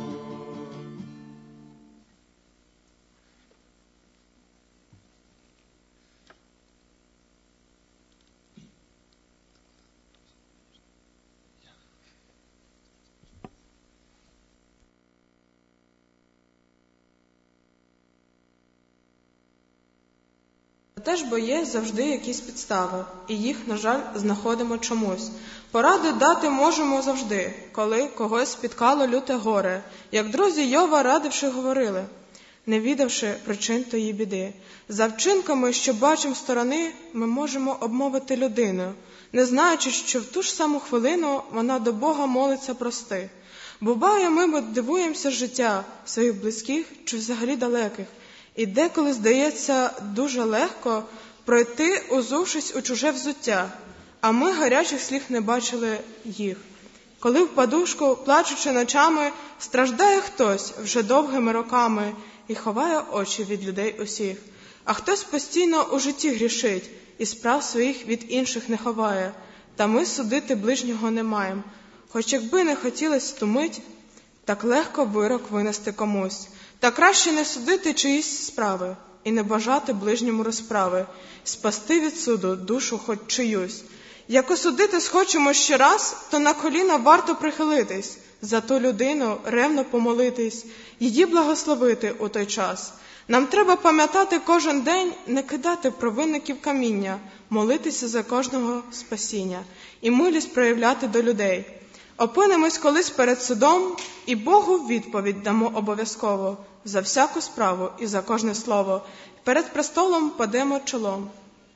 Теж бо є завжди якісь підстави, і їх, на жаль, знаходимо чомусь. Поради дати можемо завжди, коли когось спіткало люте горе, як друзі Йова, радивши, говорили, не відавши причин тої біди. За вчинками, що бачимо сторони, ми можемо обмовити людину, не знаючи, що в ту ж саму хвилину вона до Бога молиться прости. Буває, ми дивуємося життя своїх близьких чи взагалі далеких, і деколи здається дуже легко пройти, узувшись у чуже взуття, а ми гарячих слів не бачили їх. Коли в подушку, плачучи ночами, страждає хтось вже довгими роками і ховає очі від людей усіх, а хтось постійно у житті грішить і справ своїх від інших не ховає, та ми судити ближнього не маємо. Хоч якби не хотілось ту мить, так легко вирок винести комусь. Та краще не судити чиїсь справи і не бажати ближньому розправи, спасти від суду душу хоч чиюсь. Як осудити схочемо ще раз, то на коліна варто прихилитись, за ту людину ревно помолитись, її благословити у той час. Нам треба пам'ятати кожен день, не кидати провинників каміння, молитися за кожного спасіння і милість проявляти до людей. Опинимось колись перед судом, і Богу відповідь дамо обов'язково за всяку справу і за кожне слово. Перед престолом падемо чолом.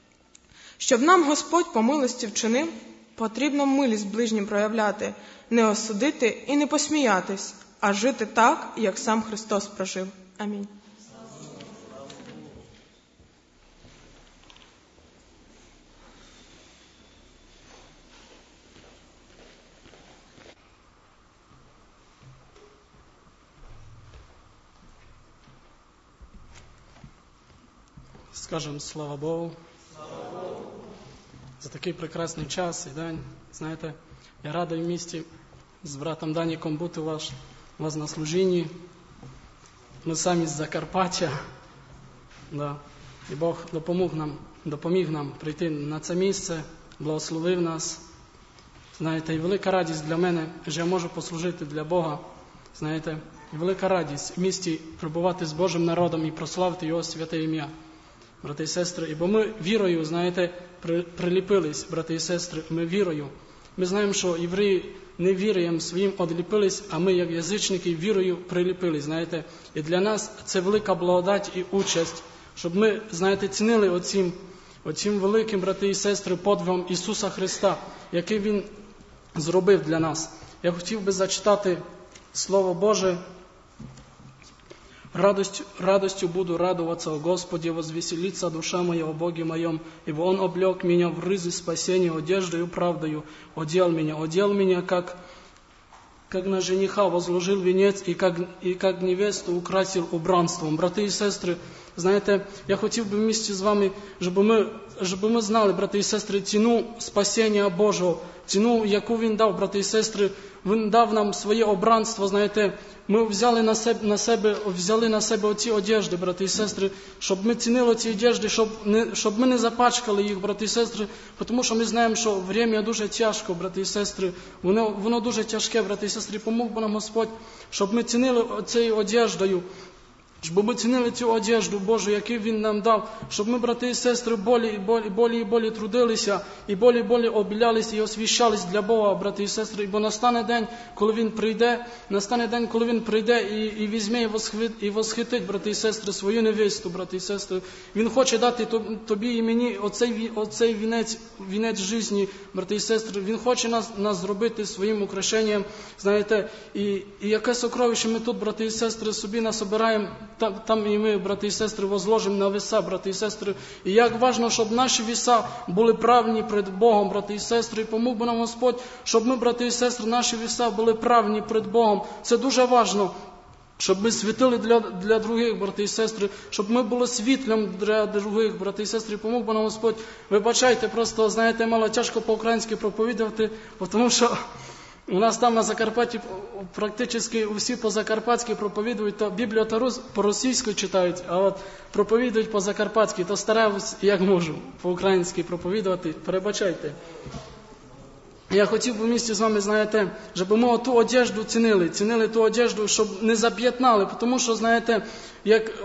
Щоб нам Господь по милості вчинив, потрібно милість ближнім проявляти, не осудити і не посміятись, а жити так, як сам Христос прожив. Амінь. Скажемо слава Богу за такий прекрасний час і день. Знаєте, я радий в місті з братом Даніком бути у вас на служінні. Ми самі з Закарпаття. Да. І Бог допоміг нам прийти на це місце, благословив нас. Знаєте, і велика радість для мене, що я можу послужити для Бога. Знаєте, і велика радість в місті перебувати з Божим народом і прославити Його святе ім'я. Брати і сестри, бо ми вірою, знаєте, приліпились, брати і сестри, ми вірою. Ми знаємо, що євреї не вірою своїм одліпились, а ми, як язичники, вірою приліпились, знаєте. І для нас це велика благодать і участь, щоб ми, знаєте, цінили оцім великим, брати і сестри, подвигом Ісуса Христа, який Він зробив для нас. Я хотів би зачитати Слово Боже. Радостью буду радоваться о Господе, возвеселится душа моя о Боге моем, ибо Он облег меня в ризы спасения, одеждою правдою одел меня, как как на жениха возложил венец и как невесту украсил убранством. Брати і сестри, знаєте, я хотів би вместе з вами, щоб ми знали, брати і сестри, ціну спасіння Божого, ціну, яку Він дав, брати і сестри. Він дав нам своє обранство, знаєте, ми взяли на себе оці одежди, брати і сестри, щоб ми цінили ці одежди, щоб ми не запачкали їх, брати і сестри, тому що ми знаємо, що время дуже тяжко, брати і сестри, воно дуже тяжке, брати і сестри, помог би нам Господь, щоб ми цінили цією одеждою, щоб ми цінили цю одежду Божу, яку Він нам дав, щоб ми, брати і сестри, болі трудилися, і болі обілялися і освящались для Бога, брати і сестри, бо настане день, коли Він прийде і візьме і восхитить, брати і сестри, свою невесту, брати і сестри. Він хоче дати тобі і мені оцей вінець житті, брати і сестри. Він хоче нас зробити своїм украшенням, знаєте, і яке сокровище ми тут, брати і сестри, собі насобираємо, там і ми, брати і сестри, возложимо на веса, брати і сестри. І як важливо, щоб наші веса були правні перед Богом, брати і сестри. І помог би нам Господь, щоб ми, брати і сестри, наші веса були правні перед Богом. Це дуже важливо. Щоб ми світили для других, брати і сестри, щоб ми були світлом для других, брати і сестри. Помог би нам Господь. Вибачайте, просто, знаєте, мало тяжко по-українськи проповідувати, тому що у нас там на Закарпатті практично усі по-закарпатськи проповідують, то Біблію та по-російську читають, а от проповідують по-закарпатськи, то стараюсь, як можу, по-українськи проповідувати. Перебачайте. Я хотів би вместе з вами, знаєте, щоб ми ту одежду цінили ту одежду, щоб не зап'ятнали, тому що, знаєте, як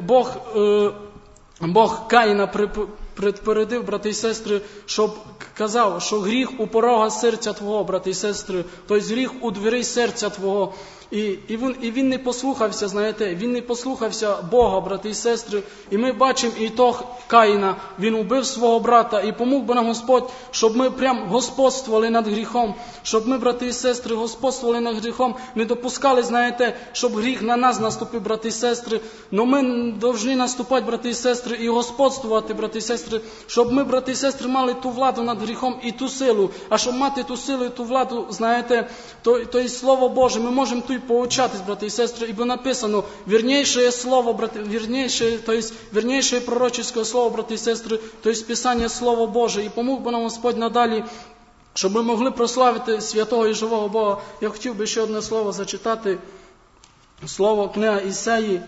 Бог Каїна предпередив, брати і сестри, щоб казав, що гріх у порога серця твого, брати і сестри, тобто гріх у двері серця твого. І він не послухався, знаєте, він не послухався Бога, брати і сестри. І ми бачимо ітог Каїна, він убив свого брата. І помог би нам Господь, щоб ми прям господствували над гріхом, щоб ми, брати і сестри, господствували над гріхом, не допускали, знаєте, щоб гріх на нас наступив, брати і сестри. Но ми повинні наступати, брати і сестри, і господствувати, брати і сестри, щоб ми, брати і сестри, мали ту владу над гріхом і ту силу. А щоб мати ту силу і ту владу, знаєте, то і Слово Боже, ми можемо тут поучатись, брати і сестри, ібо написано, вірніше слово, брати, вірніше пророчеське слово, брати і сестри, то є Писання Слово Боже. І помог би нам Господь надалі, щоб ми могли прославити святого і живого Бога. Я хотів би ще одне слово зачитати. Слово книга Ісаї,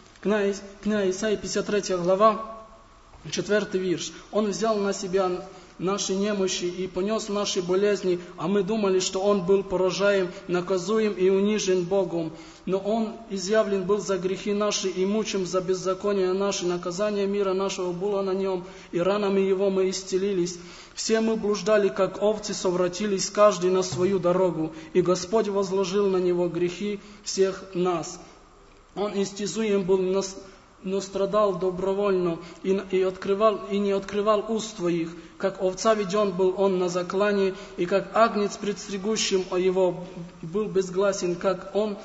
53 глава, 4 вірш. Он взял на себя наши немощи и понес наши болезни, а мы думали, что Он был поражаем, наказуем и унижен Богом. Но Он изъявлен был за грехи наши и мучим за беззакония наши. Наказание мира нашего было на Нем, и ранами Его мы исцелились. Все мы блуждали, как овцы, совратились, каждый на свою дорогу, и Господь возложил на Него грехи всех нас. Он истязуем был, но страдал добровольно и не открывал уст Твоих. Как овца веден был Он на заклане, и как агнец пред стригущим Его был безгласен, как Он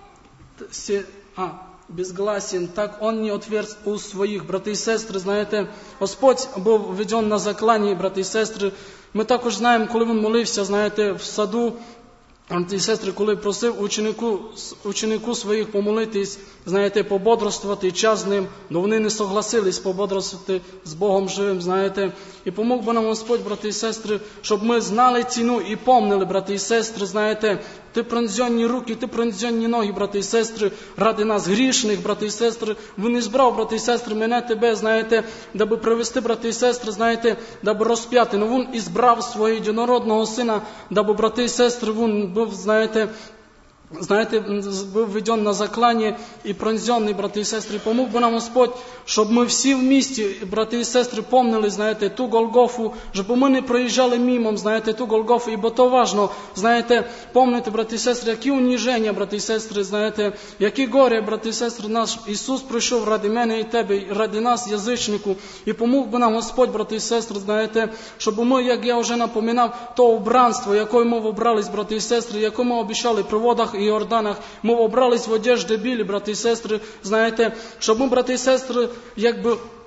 безгласен, так Он не отверз уст своїх. Брати і сестри, знаєте, Господь був веден на заклані, брати і сестри. Ми також знаємо, коли Він молився, знаєте, в саду, брати і сестри, коли просив ученику своїх помолитись, знаєте, пободрствувати час з ним, но вони не согласились пободрствувати з Богом живим, знаєте. І помог би нам Господь, брати і сестри, щоб ми знали ціну і помнили, брати і сестри, знаєте, ти пронзенні руки, ти пронзенні ноги, брати і сестри, ради нас грішних, брати і сестри. Він ізбрав, брати і сестри, мене, тебе, знаєте, даби привести, брати і сестри, знаєте, даби розп'яти. Но він ізбрав свого єдинородного сина, даби, брати і сестри, він був, знаєте, був введен на заклані і пронзенний, брати і сестри. Помог би нам Господь, щоб ми всі в місті, брати і сестри, помнили, знаєте, ту Голгофу, щоб ми не проїжджали мімом, знаєте, ту Голгофу, ібо то важно, знаєте, помните, брати і сестри, які уніження, брати і сестри, знаєте, які горе, брати і сестри, наш Ісус прийшов ради мене і тебе, ради нас, язичнику, і помог би нам Господь, брати і сестри, знаєте, щоб ми, як я вже напоминав, то обранство, якою ми обрались, брати і сестри, яке ми обіцяли при водах і Йорданах, ми обрались в одежді білі, брати і сестри, знаєте, щоб ми, брати і сестри, якби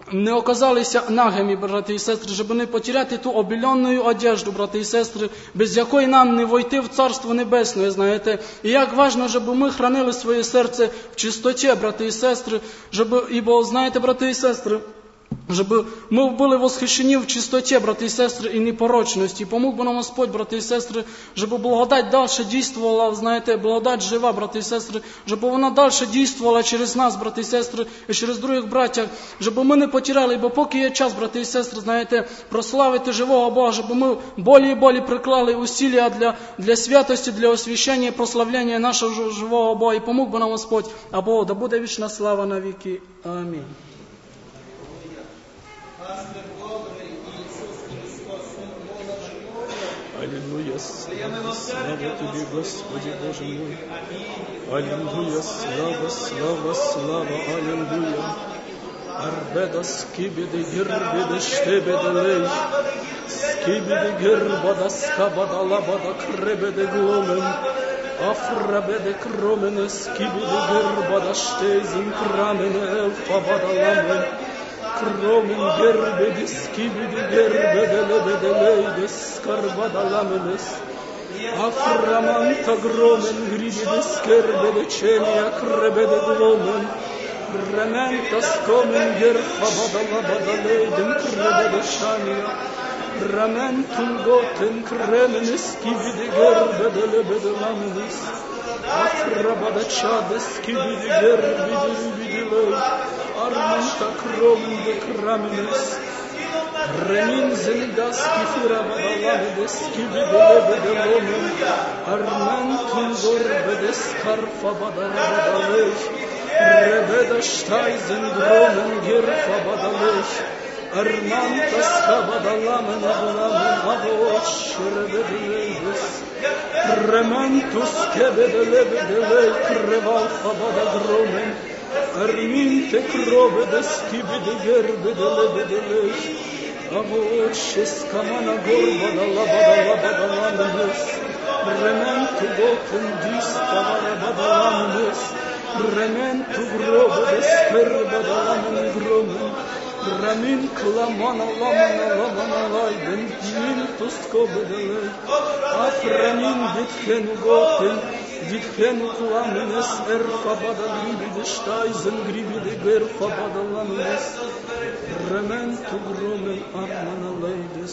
не оказалися нагими, брати і сестри, щоб не потеряти ту обіленную одежду, брати і сестри, без якої нам не войти в Царство Небесне, знаєте. І як важливо, щоб ми хранили своє серце в чистоті, брати і сестри, ібо, знаєте, брати і сестри, щоб ми були восхищені в чистоті, брати і сестри, і непорочності. І помог би нам Господь, брати і сестри, щоб благодать далі дійствувала, знаєте, благодать жива, брати і сестри, щоб вона далі дійствувала через нас, брати і сестри, і через других братів, щоб ми не потеряли, бо поки є час, брати і сестри, знаєте, прославити живого Бога, щоб ми болі і болі приклали усилля для святості, для освящення і прославлення нашого живого Бога. І помог би нам Господь, а Богу да буде вічна слава на віки. Амінь. Аллилуйя, слава Тебе, Господи, Боже мой. Аллилуйя, слава, аллилуйя. Арбеда скибиди гирбиди штебиди лей. Скибиди гирбада скабада лабада кребеди гломен. Афрабеде кромене скибиди гирбада штейзин крамене элфабада ламен. Кромен гербеди скибиди гербеде лебеде лейдес скарбада ламенес. Афраманта громен грибиди скербеде чения кребеде гломен. Ремента скомен герфабада лабада лейден кребеде шания. Рементун готен кремене скибиди гербеде лебеде ламенес. Афрабада чаде скибиди гербиди лебеде лей. Армента кромен де краменес. Ремин зельдас кефира бадаламедес кибиде лебеде ломен. Арментун горбеде скарфа бадалабадалей. Ребеда штайзен громен герфа бадалей. Арманта скабадаламен абламен авоч ребеде лейдес. Рементус кебеде лебеде лей кревалфа бадагромен. Арминте кроведе скибиде гербеде лебеде лей. Авоч скамана горбада лабада ламенес. Ременту готен диста бада ламенес. Ременту гробеде скербада ламен громен. Рамин кламана ламана лайден. Минтус кобеде лей. Афрамин битхену готен. Дитхену кламенес эрфа бада грибиде штайзен грибиде герфа бада ламенес. Ременту громен армана лейдес.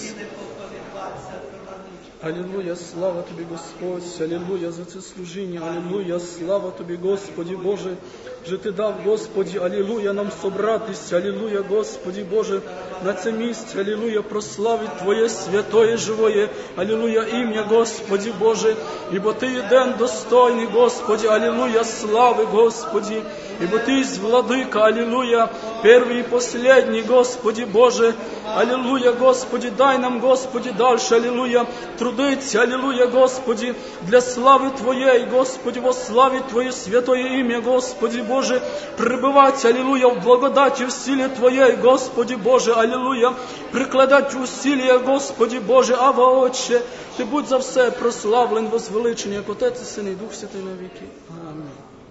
Аллилуйя, слава Тобі, Господь, аллилуйя за це служіння, аллилуйя, слава Тобі, Господі Боже, що Ти дав, Господі, аллилуйя, нам собратися, аллилуйя, Господі Боже, на це місце, аллилуйя, прославить Твоє святое живое, аллилуйя, ім'я, Господі Боже, ібо Ти єден достойний, Господі, аллилуйя, слави, Господі, ибо Ты есть владыка, аллилуйя, первый и последний, Господи Боже, аллилуйя, Господи, дай нам, Господи, дальше, аллилуйя, трудиться, аллилуйя, Господи, для славы Твоей, Господи, во славе Твое святое имя, Господи Боже, пребывать, аллилуйя, в благодати, в силе Твоей, Господи Боже, аллилуйя, прикладать усилия, Господи Боже, Ава Отче, Ти будь за все прославлен, возвеличений, як Отець і Син і Дух Святий на віки. Амінь.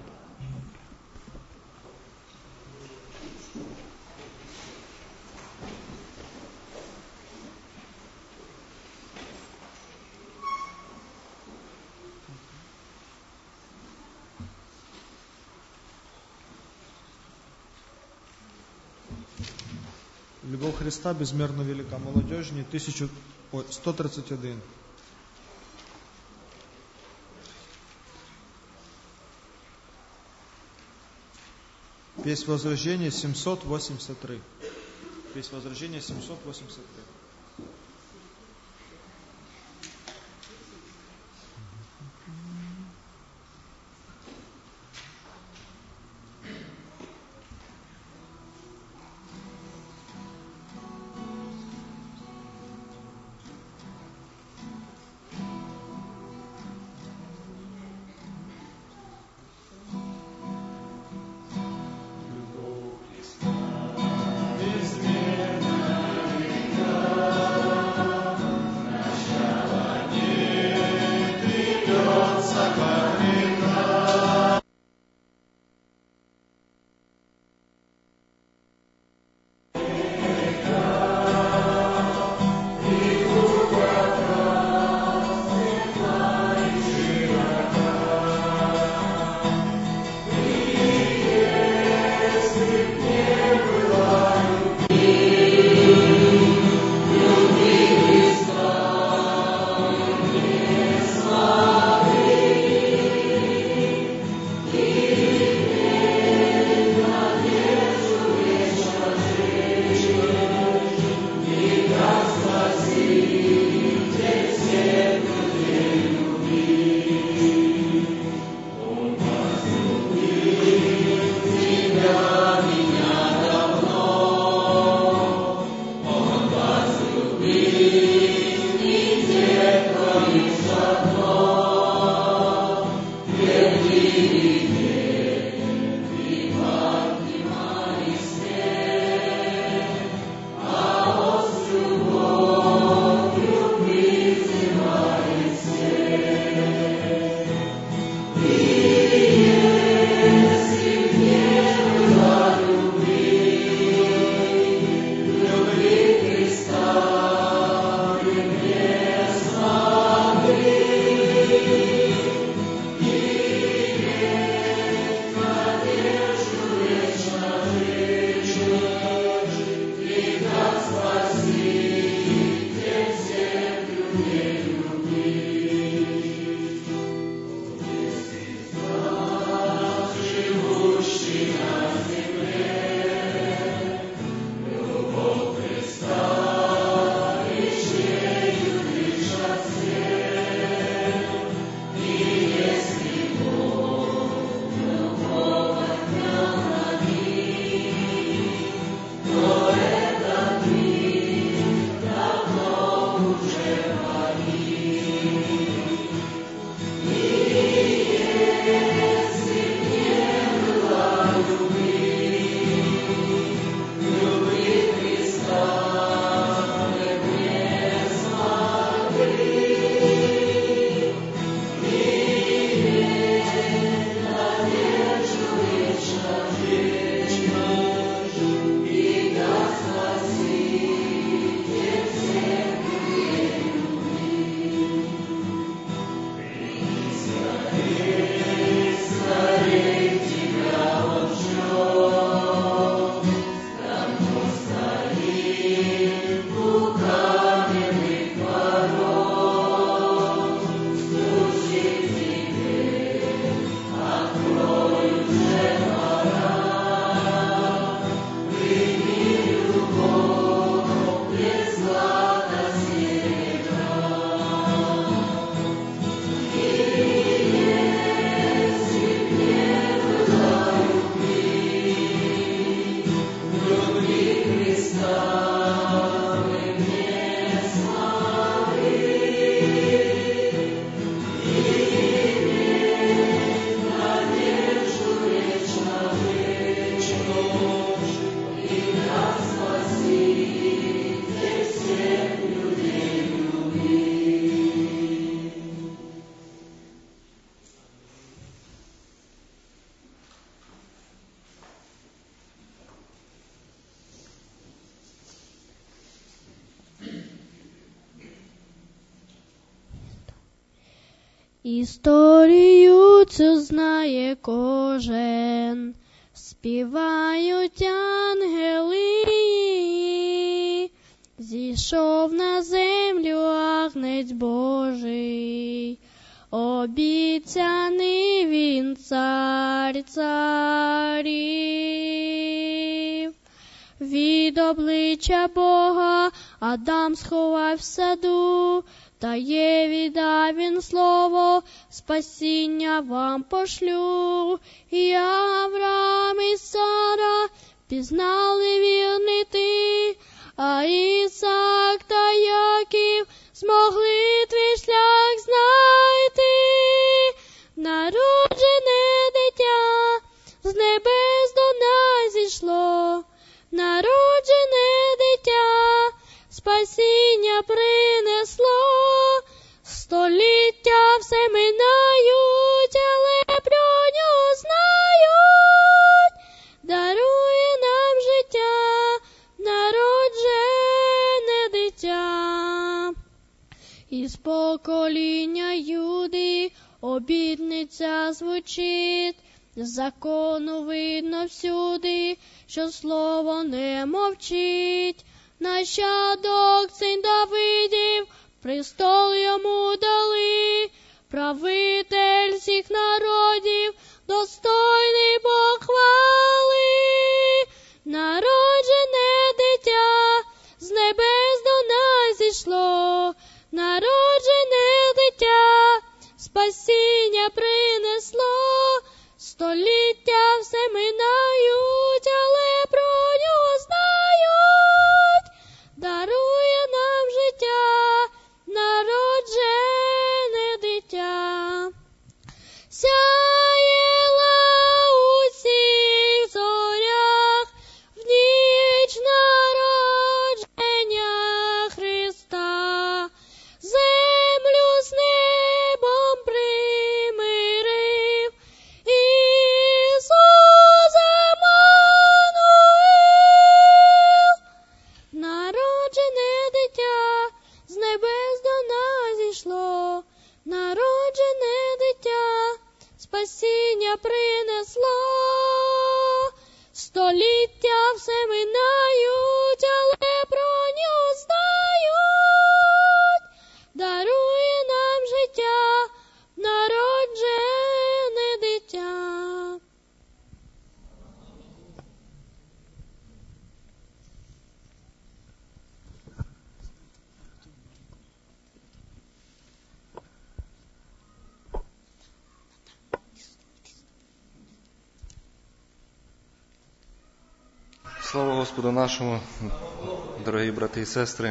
Любовь Христа безмерно велика. Молодежні 131. Песнь Возрождения 783. Песнь Возрождения 783. Безмерно велика. Історію цю знає кожен, співають ангели. Зійшов на землю Агнець Божий, обіцяний він цар царів. Від обличчя Бога Адам сховав в саду, та Єві дав він слово, спасіння вам пошлю. І Авраам і Сара пізнали вірний ти, а Ісаак та Яків змогли твій шлях знайти. Народжене дитя з небес до нас зійшло, народжене дитя спасіння принесло. Століття все минають, але про нього знають. Дарує нам життя народжене дитя. Із покоління Юди обітниця звучить, закону видно всюди, що слово не мовчить. Нащадок син Давидів, престол йому дали, правитель всіх народів, достойний похвали. Народжене дитя з небес до нас зійшло, народжене дитя спасіння принесло. Століття все минають, але про нього знають. Дарує нам життя народжене дитя. Сяєла у всіх зорях в ніч народження Христа. Землю з небом примирив Ісус Еммануїл. Народжене дитя з небес до нас зійшло, народжене дитя спасіння принесло. Століття все минають, але про нього знають. Дарує нам життя народжене дитя. Слава Господу нашому, дорогі брати і сестри.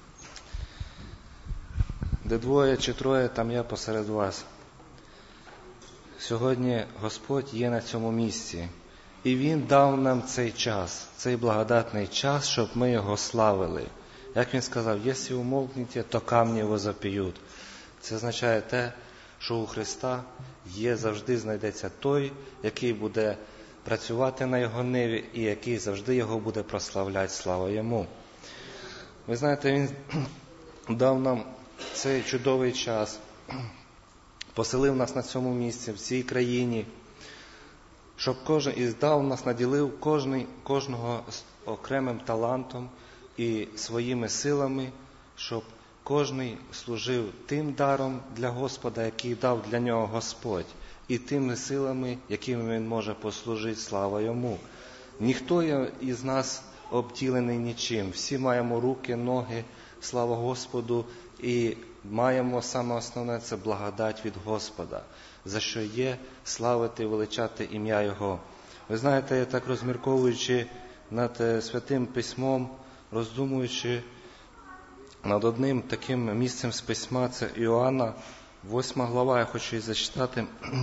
Де двоє чи троє, там я посеред вас. Сьогодні Господь є на цьому місці. І Він дав нам цей час, цей благодатний час, щоб ми Його славили. Як Він сказав, «Якщо умовкнете, то камні возопіють». Це означає те, що у Христа є, завжди знайдеться той, який буде працювати на Його ниві і який завжди Його буде прославляти, слава Йому. Ви знаєте, Він дав нам цей чудовий час, поселив нас на цьому місці, в цій країні, щоб кожен із дав нас, наділив кожного окремим талантом і своїми силами, щоб кожний служив тим даром для Господа, який дав для нього Господь, і тими силами, якими він може послужити, слава Йому. Ніхто із нас обділений нічим. Всі маємо руки, ноги, слава Господу, і маємо саме основне – це благодать від Господа, за що є славити і величати ім'я Його. Ви знаєте, я так розмірковуючи над Святим Письмом, роздумуючи над одним таким місцем з Письма, це Іоанна, 8 глава, я хочу її зачитати.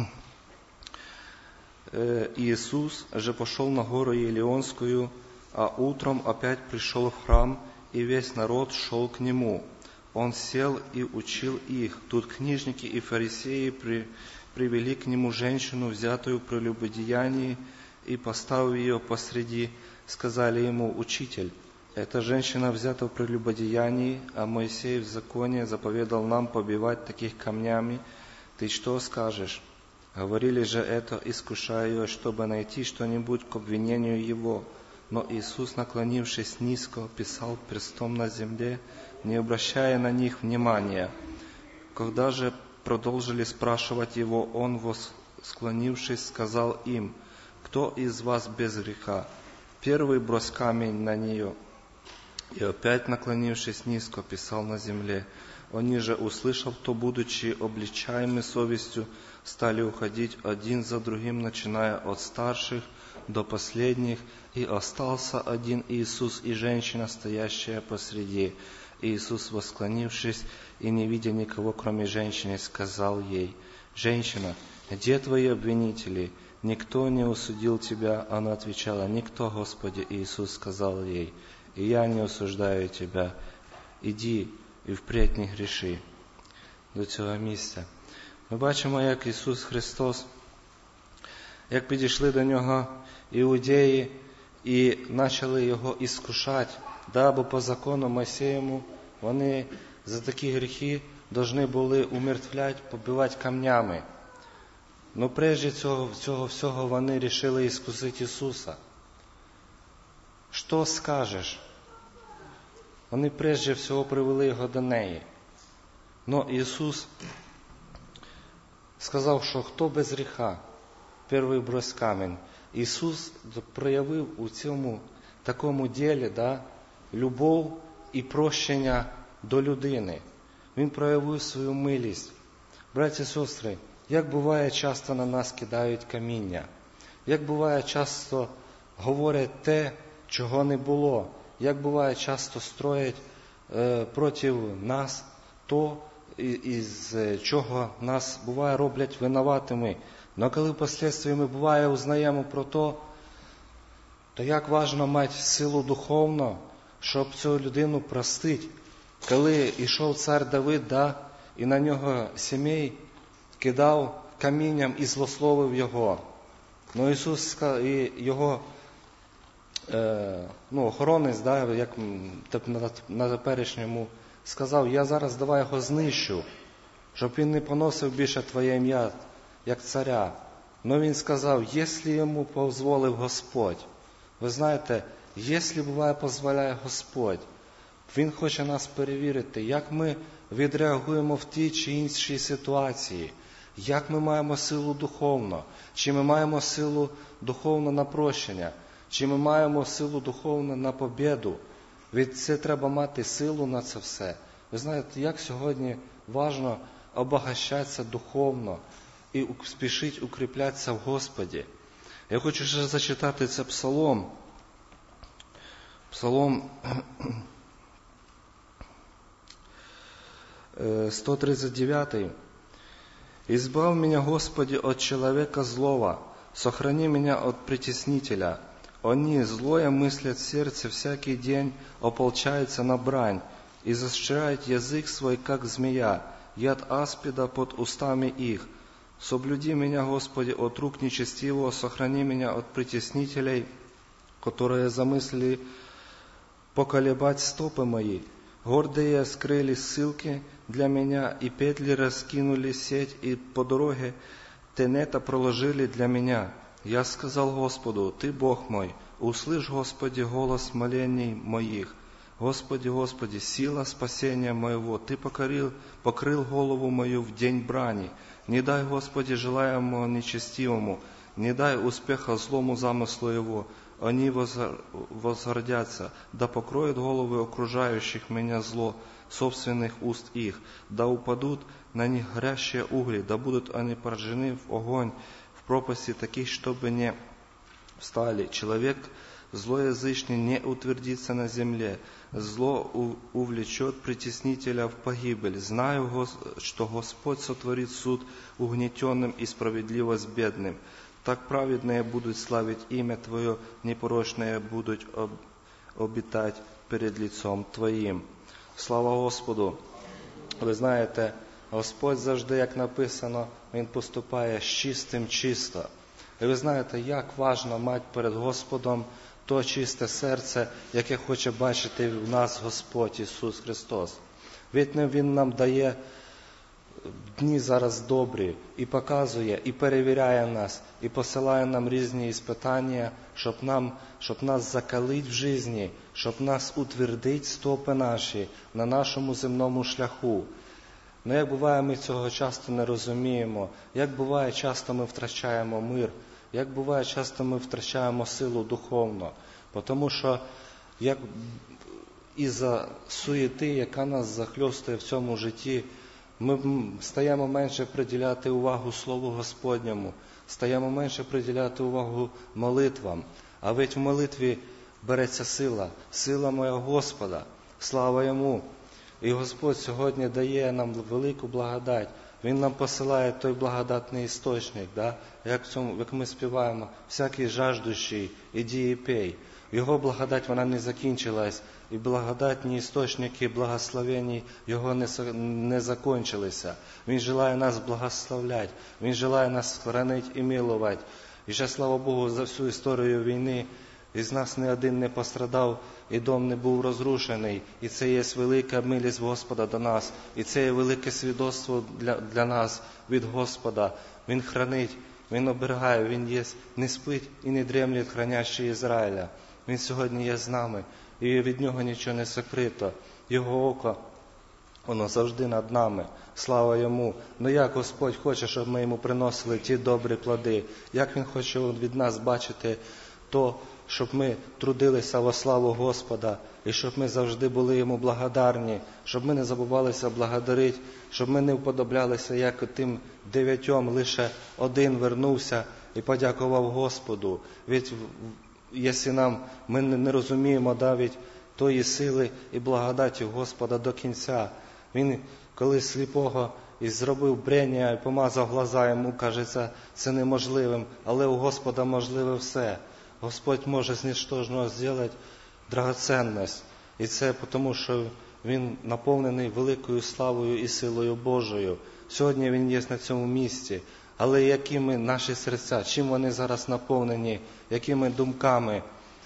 «Иисус же пошел на гору Елеонскую, а утром опять пришел в храм, и весь народ шел к нему. Он сел и учил их. Тут книжники и фарисеи привели к нему женщину, взятую в прелюбодеянии, и, поставив ее посреди, сказали ему: «Учитель, эта женщина взята в прелюбодеянии, а Моисей в законе заповедал нам побивать таких камнями». ты что скажешь? Говорили же это, искушая ее, чтобы найти что-нибудь к обвинению его. Но Иисус, наклонившись низко, писал перстом на земле, не обращая на них внимания. Когда же продолжили спрашивать его, он, склонившись, сказал им: «Кто из вас без греха? Первый брось камень на нее». И опять, наклонившись низко, писал на земле. Они же, услышав то, будучи обличаемы совестью, стали уходить один за другим, начиная от старших до последних, и остался один Иисус и женщина, стоящая посреди. Иисус, восклонившись и не видя никого, кроме женщины, сказал ей: «Женщина, где твои обвинители? Никто не осудил тебя?» Она отвечала: «Никто, Господи». Иисус сказал ей: «И я не осуждаю тебя. Іди і впредь не гріши». До цього місця. Ми бачимо, як Ісус Христос, як підійшли до Нього іудеї і почали Його іскушати, бо по закону Мойсеєвому вони за такі гріхи повинні були умертвляти, побивати камнями. Но прежде цього всього вони вирішили іскусити Ісуса. Що скажеш? Вони прежде всього привели Його до неї. Но Ісус сказав, що хто без гріха, перший брось камінь. Ісус проявив у цьому такому ділі, любов і прощення до людини. Він проявив свою милість. Браті і сестри, як буває часто на нас кидають каміння, як буває часто говорять те, чого не було, як буває часто строять проти нас то, із чого нас буває роблять винуватими. Но коли впоследствии ми буває узнаємо про то як важливо мати силу духовну, щоб цю людину простити. Коли йшов цар Давид, і на нього Сімей кидав камінням і злословив його. Но Ісус і його охоронець, як на теперішньому, сказав: «Я зараз давай його знищу, щоб він не поносив більше Твоє ім'я, як царя». Но він сказав: «Якщо йому дозволив Господь». Ви знаєте, якщо буває дозволяє Господь, Він хоче нас перевірити, як ми відреагуємо в тій чи іншій ситуації, як ми маємо силу духовну, чи ми маємо силу духовну на прощення, чи ми маємо силу духовну на побєду. Від це треба мати силу на це все. Ви знаєте, як сьогодні важливо обогащатися духовно і спішити укріплятися в Господі. Я хочу ще зачитати це псалом. Псалом 139. «Избавь меня, Господи, от человека злого, сохрани меня от притеснителя. Они, злое, мыслят в сердце всякий день, ополчаются на брань, и заостряют язык свой, как змея, яд аспида под устами их. Соблюди меня, Господи, от рук нечестивого, сохрани меня от притеснителей, которые замыслили поколебать стопы мои. Гордые скрыли ссылки для меня, и петли раскинули сеть, и по дороге тенета проложили для меня. Я сказал Господу: Ты Бог мой, услышь, Господи, голос молений моих. Господи, Господи, сила спасения моего, Ты покрыл голову мою в день брани. Не дай, Господи, желаемому нечестивому, не дай успеха злому замыслу его. Они возгордятся, да покроют головы окружающих меня зло собственных уст их, да упадут на них горящие угли, да будут они поражены в огонь, в пропасти таких, чтобы не встали. Человек злоязычный не утвердится на земле, зло увлечет притеснителя в погибель. Знаю, что Господь сотворит суд угнетенным и справедливость бедным. Так праведные будут славить имя Твое, непорочные будут обитать перед лицом Твоїм». Слава Господу! Ви знаєте, Господь завжди, як написано, Він поступає з чистим чисто. І ви знаєте, як важливо мати перед Господом то чисте серце, яке хоче бачити в нас Господь Ісус Христос. Він нам дає дні зараз добрі, і показує, і перевіряє нас, і посилає нам різні іспитання, щоб нас закалить в житті, щоб нас утвердить стопи наші на нашому земному шляху. Ну, як буває, ми цього часто не розуміємо, як буває, часто ми втрачаємо мир, як буває, часто ми втрачаємо силу духовно, тому що як із-за суєти, яка нас захльостує в цьому житті, ми стаємо менше приділяти увагу Слову Господньому, стаємо менше приділяти увагу молитвам. А ведь в молитві береться сила моя Господа, слава Йому. І Господь сьогодні дає нам велику благодать. Він нам посилає той благодатний істочник, да? Як ми співаємо, всякий жаждущий, іди і пей. Його благодать, вона не закінчилась, і благодатні істочники благословень Його не закончилися. Він желає нас благословляти, Він желає нас хранити і милувати. І ще, слава Богу, за всю історію війни із нас ні один не пострадав, і дом не був розрушений. І це є велика милість Господа до нас, і це є велике свідоцтво для нас від Господа. Він хранить, Він оберігає, Він є, не спить і не дремлять, хранящий Ізраїля. Він сьогодні є з нами, і від Нього нічого не сокрито. Його око, воно завжди над нами. Слава Йому. Ну як Господь хоче, щоб ми Йому приносили ті добрі плоди? Як Він хоче від нас бачити то, щоб ми трудилися во славу Господа, і щоб ми завжди були Йому благодарні, щоб ми не забувалися благодарити, щоб ми не вподоблялися, як тим 9, лише 1 вернувся і подякував Господу. Ведь якщо ми не розуміємо навіть тої сили і благодаті Господа до кінця. Він, коли сліпого і зробив брення, і помазав глаза, йому кажеться, це неможливим, але у Господа можливе все. Господь може з нічтожного зробити драгоценність. І це тому, що Він наповнений великою славою і силою Божою. Сьогодні Він є на цьому місці. Але якими наші серця, чим вони зараз наповнені, якими думками,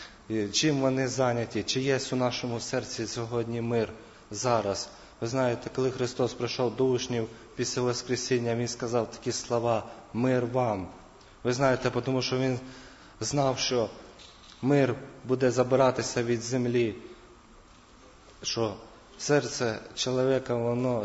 чим вони зайняті, чи є у нашому серці сьогодні мир зараз? Ви знаєте, коли Христос прийшов до учнів після Воскресіння, Він сказав такі слова: «Мир вам». Ви знаєте, тому що Він знав, що мир буде забиратися від землі, що серце чоловіка, воно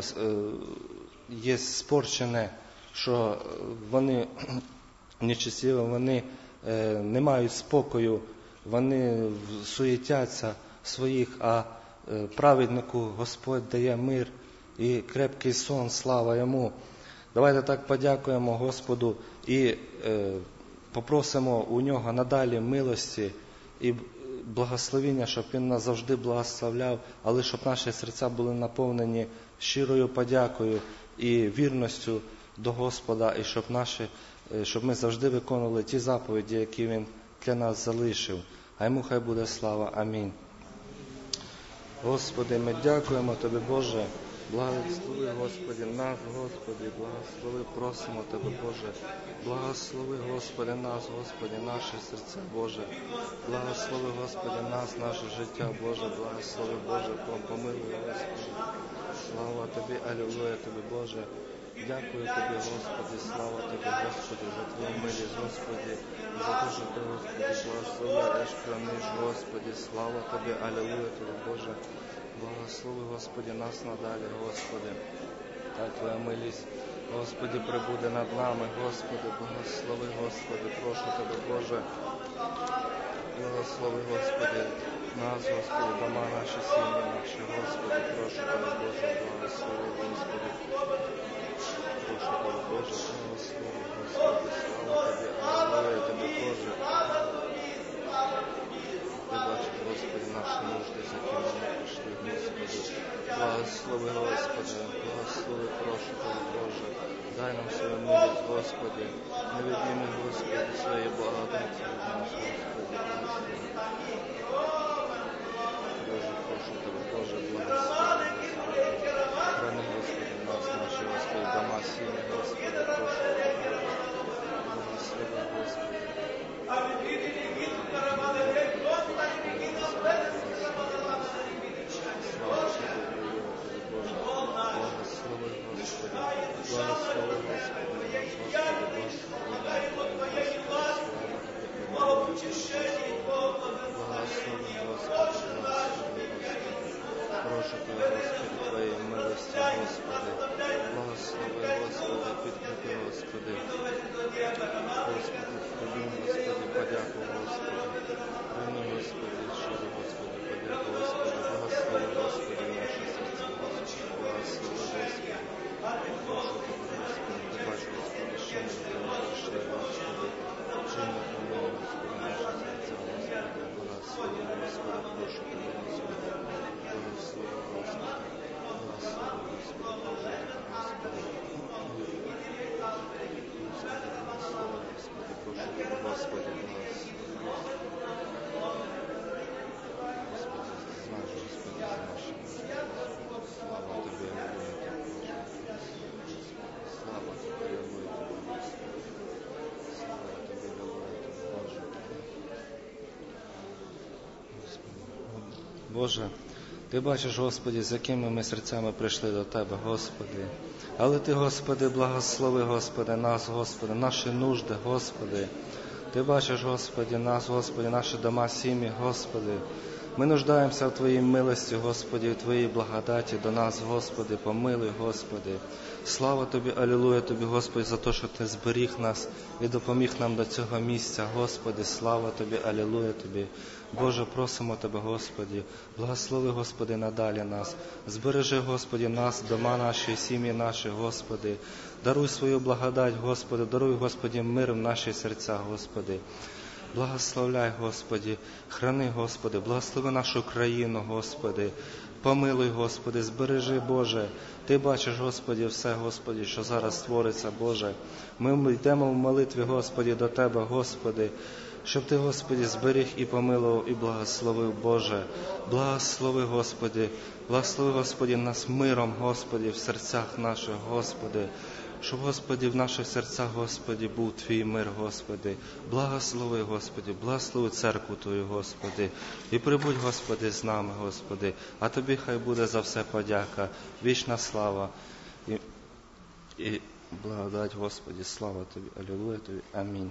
є спорчене, що вони нечестиві, вони не мають спокою, вони суєтяться своїх, а праведнику Господь дає мир і крепкий сон, слава Йому. Давайте так подякуємо Господу і попросимо у Нього надалі милості і благословення, щоб Він нас завжди благословляв, але щоб наші серця були наповнені щирою подякою і вірністю до Господа, і щоб ми завжди виконували ті заповіді, які Він для нас залишив. А Йому хай буде слава. Амінь. Господи, ми дякуємо Тобі, Боже. Благослови, Господи, нас, Господи, благослови, просимо Тебе, Боже. Благослови, Господи, нас, Господи, наші серця, Боже. Благослови, Господи, нас, наше життя, Боже. Благослови, Боже, помилуй, Господи. Слава Тобі, алілуя Тобі, Боже. Дякую Тобі, Господи, слава Тобі, Господи, за Твою милість, Господи, за те, що Ти, Господи, благословляєш, храниш, Господи, слава Тобі, алілуя Тобі, Боже. Благослови, Господи, нас надалі, Господи. Та Твоя милість, Господи, прибуде над нами, Господи, благослови, Господи, прошу Тебе, Боже. Благослови, Господи, нас, Господи, дома наші, сім'ї наші, Господи, прошу Тебе, Боже, благослови, Господи. Прошу Тебе, Боже, благослови, Господи, слава Тобі, алілуя Тобі, Боже. Ти бачиш, Господи, наші нужди, за якими ми прийшли, Господи. Благослови, Господи, благослови, прошу Тебе, Боже. Дай нам свою милість, Господи. Не відніми, Господи, своєї благодаті від нас, Господи. Боже, прошу Тебе, Боже, благослови, Господи. Храни, Господи, нас, наші, Господи, дома, сім'ї, Господи, прошу Тебе, Боже. Благослови, Господи. Слава Тобі, Боже. Благослови, Господи. Господи, Твоєю милостю, Господи. Благослови, Господи, підкріпи, Господи. Господи, хвилин, Господи, подяку, Господи. Прийми, Господи, щиро, Господи, подяку, Господи. Благослови, Господи, наші серця, Господи. Благослови, Господи. Прошу Тебе, Господи, Ти бачиш, Господи, що ми до Тебе прийшли, Господи. Чим ми помили, Господи, наші серця, Господи. Благослови, Господи, прошу Тебе, Господи. Благослови, Господи. Благослови, Господи, прошу Тебе, Господи. Господи, знай, Господи, за наші. Слава Тобі, Алілуя, слава Тобі, Алілуя, слава Тобі, Алілуя, Боже, Ти бачиш, Господи, з якими ми серцями прийшли до Тебе, Господи. Але Ти, Господи, благослови, Господи, нас, Господи, наші нужди, Господи. Ти бачиш, Господи, нас, Господи, наші дома, сім'ї, Господи. Ми нуждаємося в Твоїй милості, Господи, в Твоїй благодаті до нас, Господи, помилуй, Господи. Слава Тобі, алілуя Тобі, Господи, за те, що Ти зберіг нас і допоміг нам до цього місця, Господи. Слава Тобі, алілуя Тобі. Боже, просимо Тебе, Господи, благослови, Господи, надалі нас. Збережи, Господи, нас, дома наші, сім'ї наші, Господи. Даруй свою благодать, Господи, даруй, Господи, мир в наші серця, Господи. Благословляй, Господи, храни, Господи, благослови нашу країну, Господи. Помилуй, Господи, збережи, Боже. Ти бачиш, Господи, все, Господи, що зараз твориться, Боже. Ми йдемо в молитві, Господи, до Тебе, Господи, щоб Ти, Господи, зберіг і помилував, і благословив, Боже. Благослови, Господи, благослови, Господи, нас миром, Господи, в серцях наших, Господи. Щоб, Господи, в наших серцях, Господи, був Твій мир, Господи. Благослови, Господи, благослови церкву Твою, Господи. І прибудь, Господи, з нами, Господи. А Тобі хай буде за все подяка, вічна слава і благодать, Господи. Слава Тобі, алілуя Тобі. Амінь.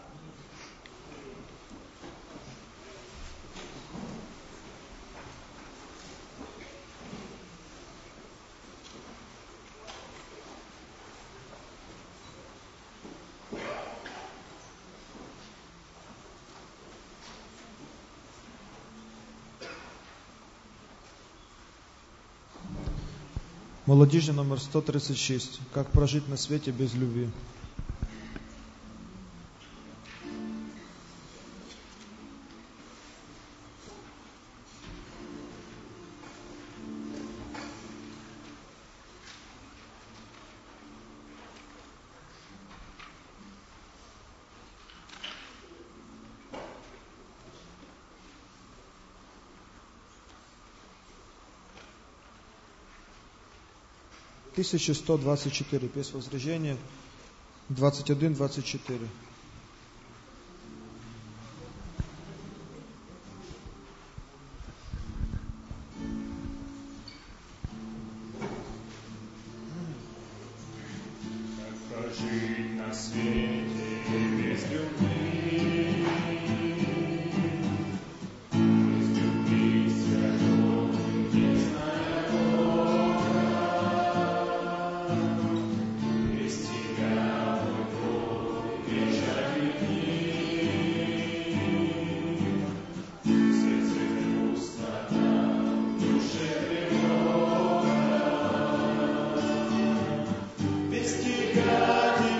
Молодежный номер 136. Как прожить на свете без любви? Тысяча 124. Песнь возрождения 21-24. Жить на свете без любви, без любви святой незная воля, без тебя, мой Бог, вечерний дни, в сердце пустота, в душе тревога, без тебя.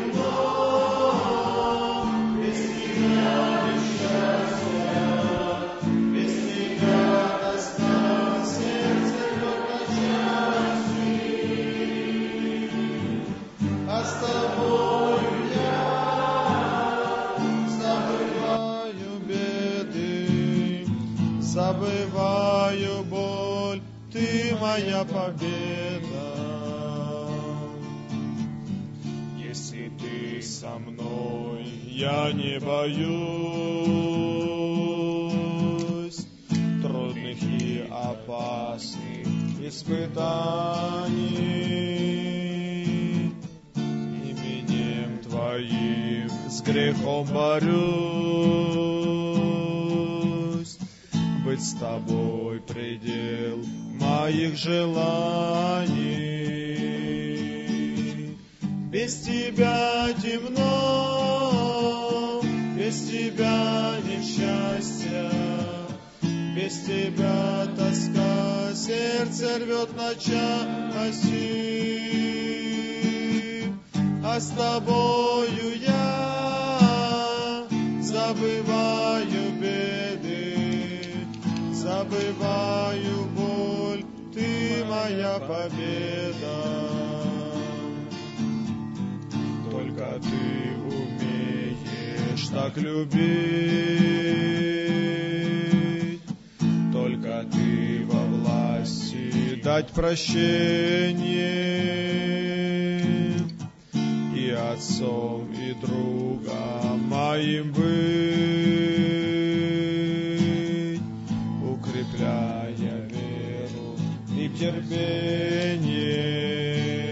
Забываю боль, Ты моя победа. Если Ты со мной, я не боюсь трудных и опасных испытаний. Именем Твоим с грехом борюсь. Быть с Тобой предел моих желаний. Без тебя темно, без тебя нет счастья, без тебя тоска, сердце рвет на части. А с тобою я забываю беды, забываю боль, ты моя победа. Только ты умеешь так любить, только ты во власти дать прощение, и отцом, и другом моим быть, укрепляя веру и терпение.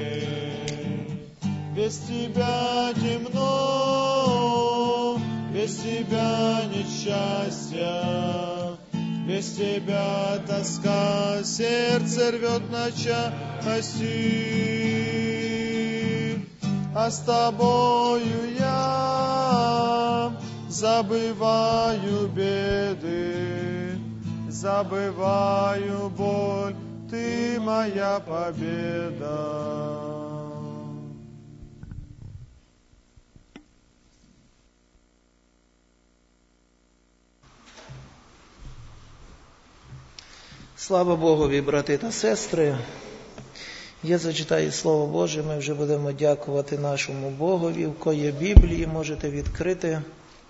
Без тебя темно, без тебя нет счастья, без тебя тоска, сердце рвет на части. А с тобою я забываю беды, забываю боль, ты моя победа. Слава Богові, брати та сестри. Я зачитаю Слово Боже, ми вже будемо дякувати нашому Богові. В кого є Біблії, можете відкрити.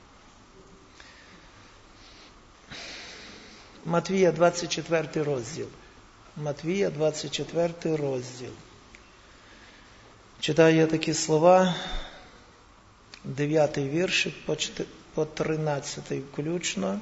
Матвія, 24 розділ. Матвія, 24 розділ. Читаю я такі слова, 9 віршик по 13 включно,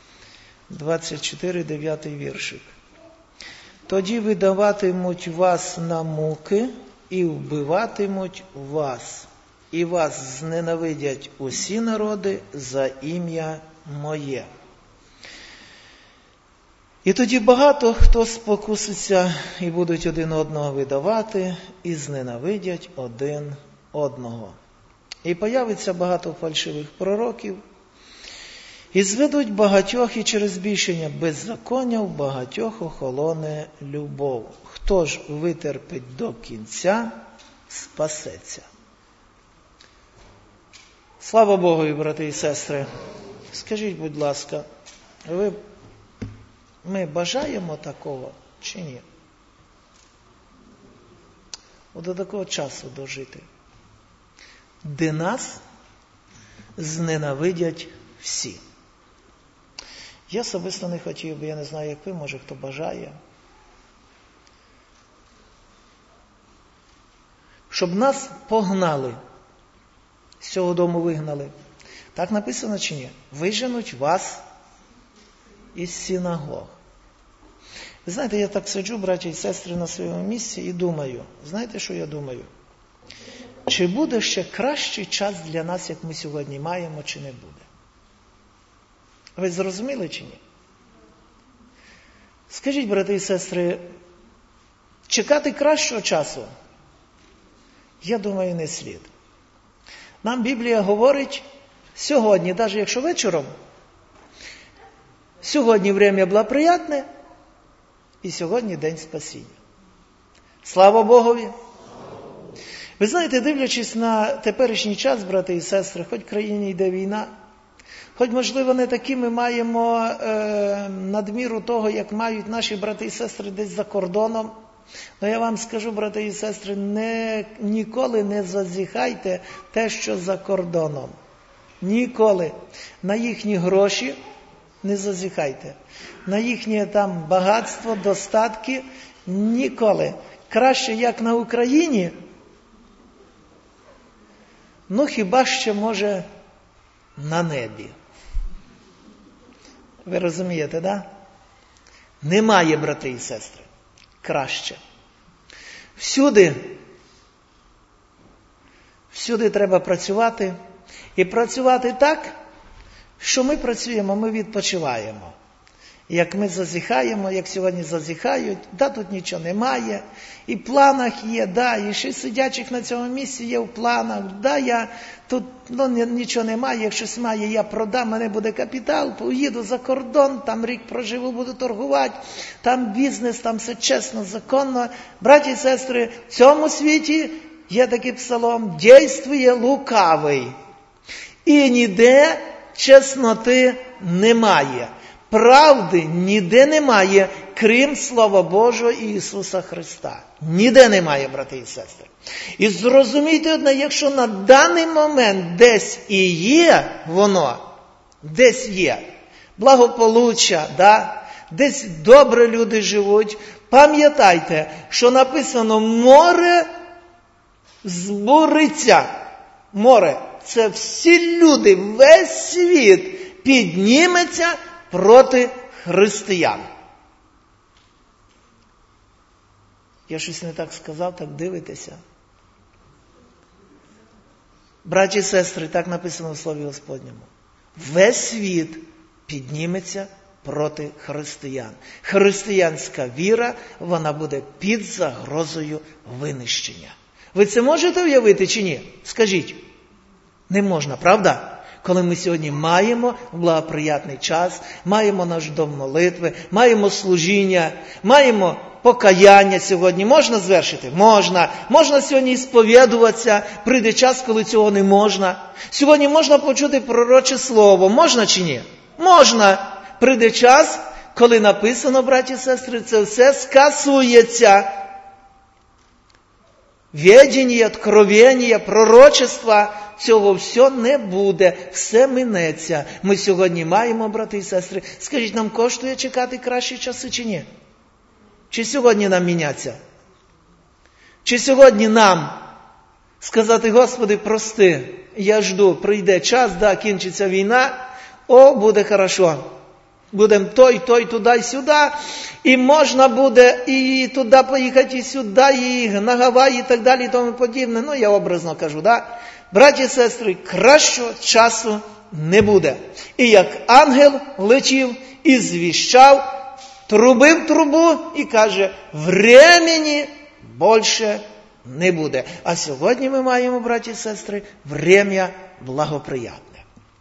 24, 9 віршик. Тоді видаватимуть вас на муки і вбиватимуть вас, і вас зненавидять усі народи за ім'я моє. І тоді багато хто спокуситься і будуть один одного видавати, і зненавидять один одного. І появиться багато фальшивих пророків, і зведуть багатьох, і через збільшення беззаконня в багатьох охолоне любов. Хто ж витерпить до кінця, спасеться. Слава Богу, брати і сестри. Скажіть, будь ласка, ми бажаємо такого чи ні? До такого часу дожити, де нас зненавидять всі. Я особисто не хотів би, я не знаю, як ви, може хто бажає, щоб нас погнали, з цього дому вигнали. Так написано чи ні? Виженуть вас із синагог. Ви знаєте, я так сиджу, браті і сестри, на своєму місці і думаю, знаєте, що я думаю? Чи буде ще кращий час для нас, як ми сьогодні маємо, чи не буде? Ви зрозуміли чи ні? Скажіть, брати і сестри, чекати кращого часу? Я думаю, не слід. Нам Біблія говорить сьогодні, навіть якщо вечором, сьогодні время благоприятне, і сьогодні день спасіння. Слава Богові! Ви знаєте, дивлячись на теперішній час, брати і сестри, хоч в країні йде війна, хоч, можливо, не такі ми маємо надміру того, як мають наші брати і сестри десь за кордоном, але я вам скажу, брати і сестри, ніколи не зазіхайте те, що за кордоном. Ніколи. На їхні гроші не зазіхайте. На їхнє там багатство, достатки ніколи. Краще, як на Україні, ну хіба ще, може, на небі. Ви розумієте, да? Немає, брати і сестри, краще. Всюди треба працювати. І працювати так, що ми працюємо, ми відпочиваємо. Як ми зазіхаємо, як сьогодні зазіхають, да, тут нічого немає, і в планах є, да, і ще сидячих на цьому місці є в планах, да, я тут нічого немає, як щось має, я продам, мене буде капітал, поїду за кордон, там рік проживу, буду торгувати, там бізнес, там все чесно, законно. Браті і сестри, в цьому світі є такий псалом, «Дійствує лукавий, і ніде чесноти немає». Правди ніде немає, крім Слова Божого і Ісуса Христа. Ніде немає, брати і сестри. І зрозумійте одне, якщо на даний момент десь і є воно, десь є благополуччя, да? Десь добре люди живуть, пам'ятайте, що написано «море збуриться». Море – це всі люди, весь світ підніметься проти християн. Я щось не так сказав, так дивитеся. Браті і сестри, так написано в Слові Господньому. Весь світ підніметься проти християн. Християнська віра, вона буде під загрозою винищення. Ви це можете уявити чи ні? Скажіть. Не можна, правда? Коли ми сьогодні маємо благоприятний час, маємо наш дом молитви, маємо служіння, маємо покаяння сьогодні. Можна звершити? Можна. Можна сьогодні сповідуватися, прийде час, коли цього не можна. Сьогодні можна почути пророче слово. Можна чи ні? Можна. Прийде час, коли написано, браті і сестри, це все скасується. Відення, откровення, пророчества, цього все не буде, все минеться. Ми сьогодні маємо, брати і сестри, скажіть, нам коштує чекати кращі часи чи ні? Чи сьогодні нам міняться? Чи сьогодні нам сказати, Господи, прости, я жду, прийде час, да, кінчиться війна, о, буде хорошо. Будемо той, туди і сюди, і можна буде і туди поїхати, і сюди, і на Гаваї, і так далі, і тому подібне. Ну, я образно кажу, да? Браті і сестри, кращого часу не буде. І як ангел летів і звіщав, трубив трубу і каже, времени більше не буде. А сьогодні ми маємо, браті і сестри, время благоприятне.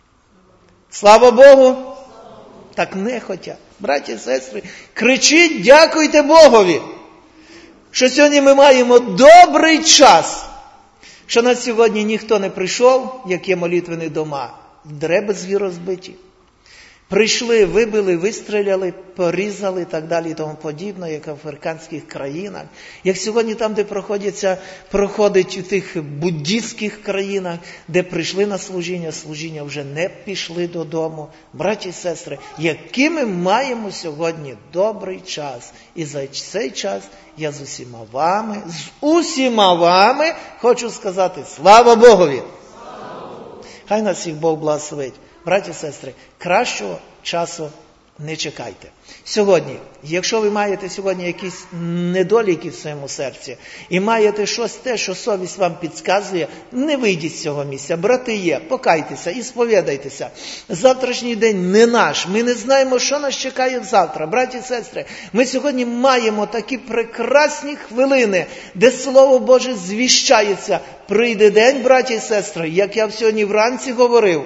Слава Богу! Так нехотя. Браті і сестри, кричіть, дякуйте Богові, що сьогодні ми маємо добрий час, що на сьогодні ніхто не прийшов, як є молитвені дома, дребезги розбиті. Прийшли, вибили, вистріляли, порізали і так далі і тому подібне, як в африканських країнах. Як сьогодні там, де проходить у тих буддійських країнах, де прийшли на служіння вже не пішли додому. Браті і сестри, який ми маємо сьогодні добрий час. І за цей час я з усіма вами хочу сказати слава Богові. Хай нас всіх Бог благословить. Браті і сестри, кращого часу не чекайте. Сьогодні, якщо ви маєте сьогодні якісь недоліки в своєму серці і маєте щось те, що совість вам підказує, не вийдіть з цього місця. Брати є, покайтеся і сповідайтеся. Завтрашній день не наш. Ми не знаємо, що нас чекає завтра. Браті і сестри, ми сьогодні маємо такі прекрасні хвилини, де Слово Боже звіщається. Прийде день, браті і сестри, як я сьогодні вранці говорив,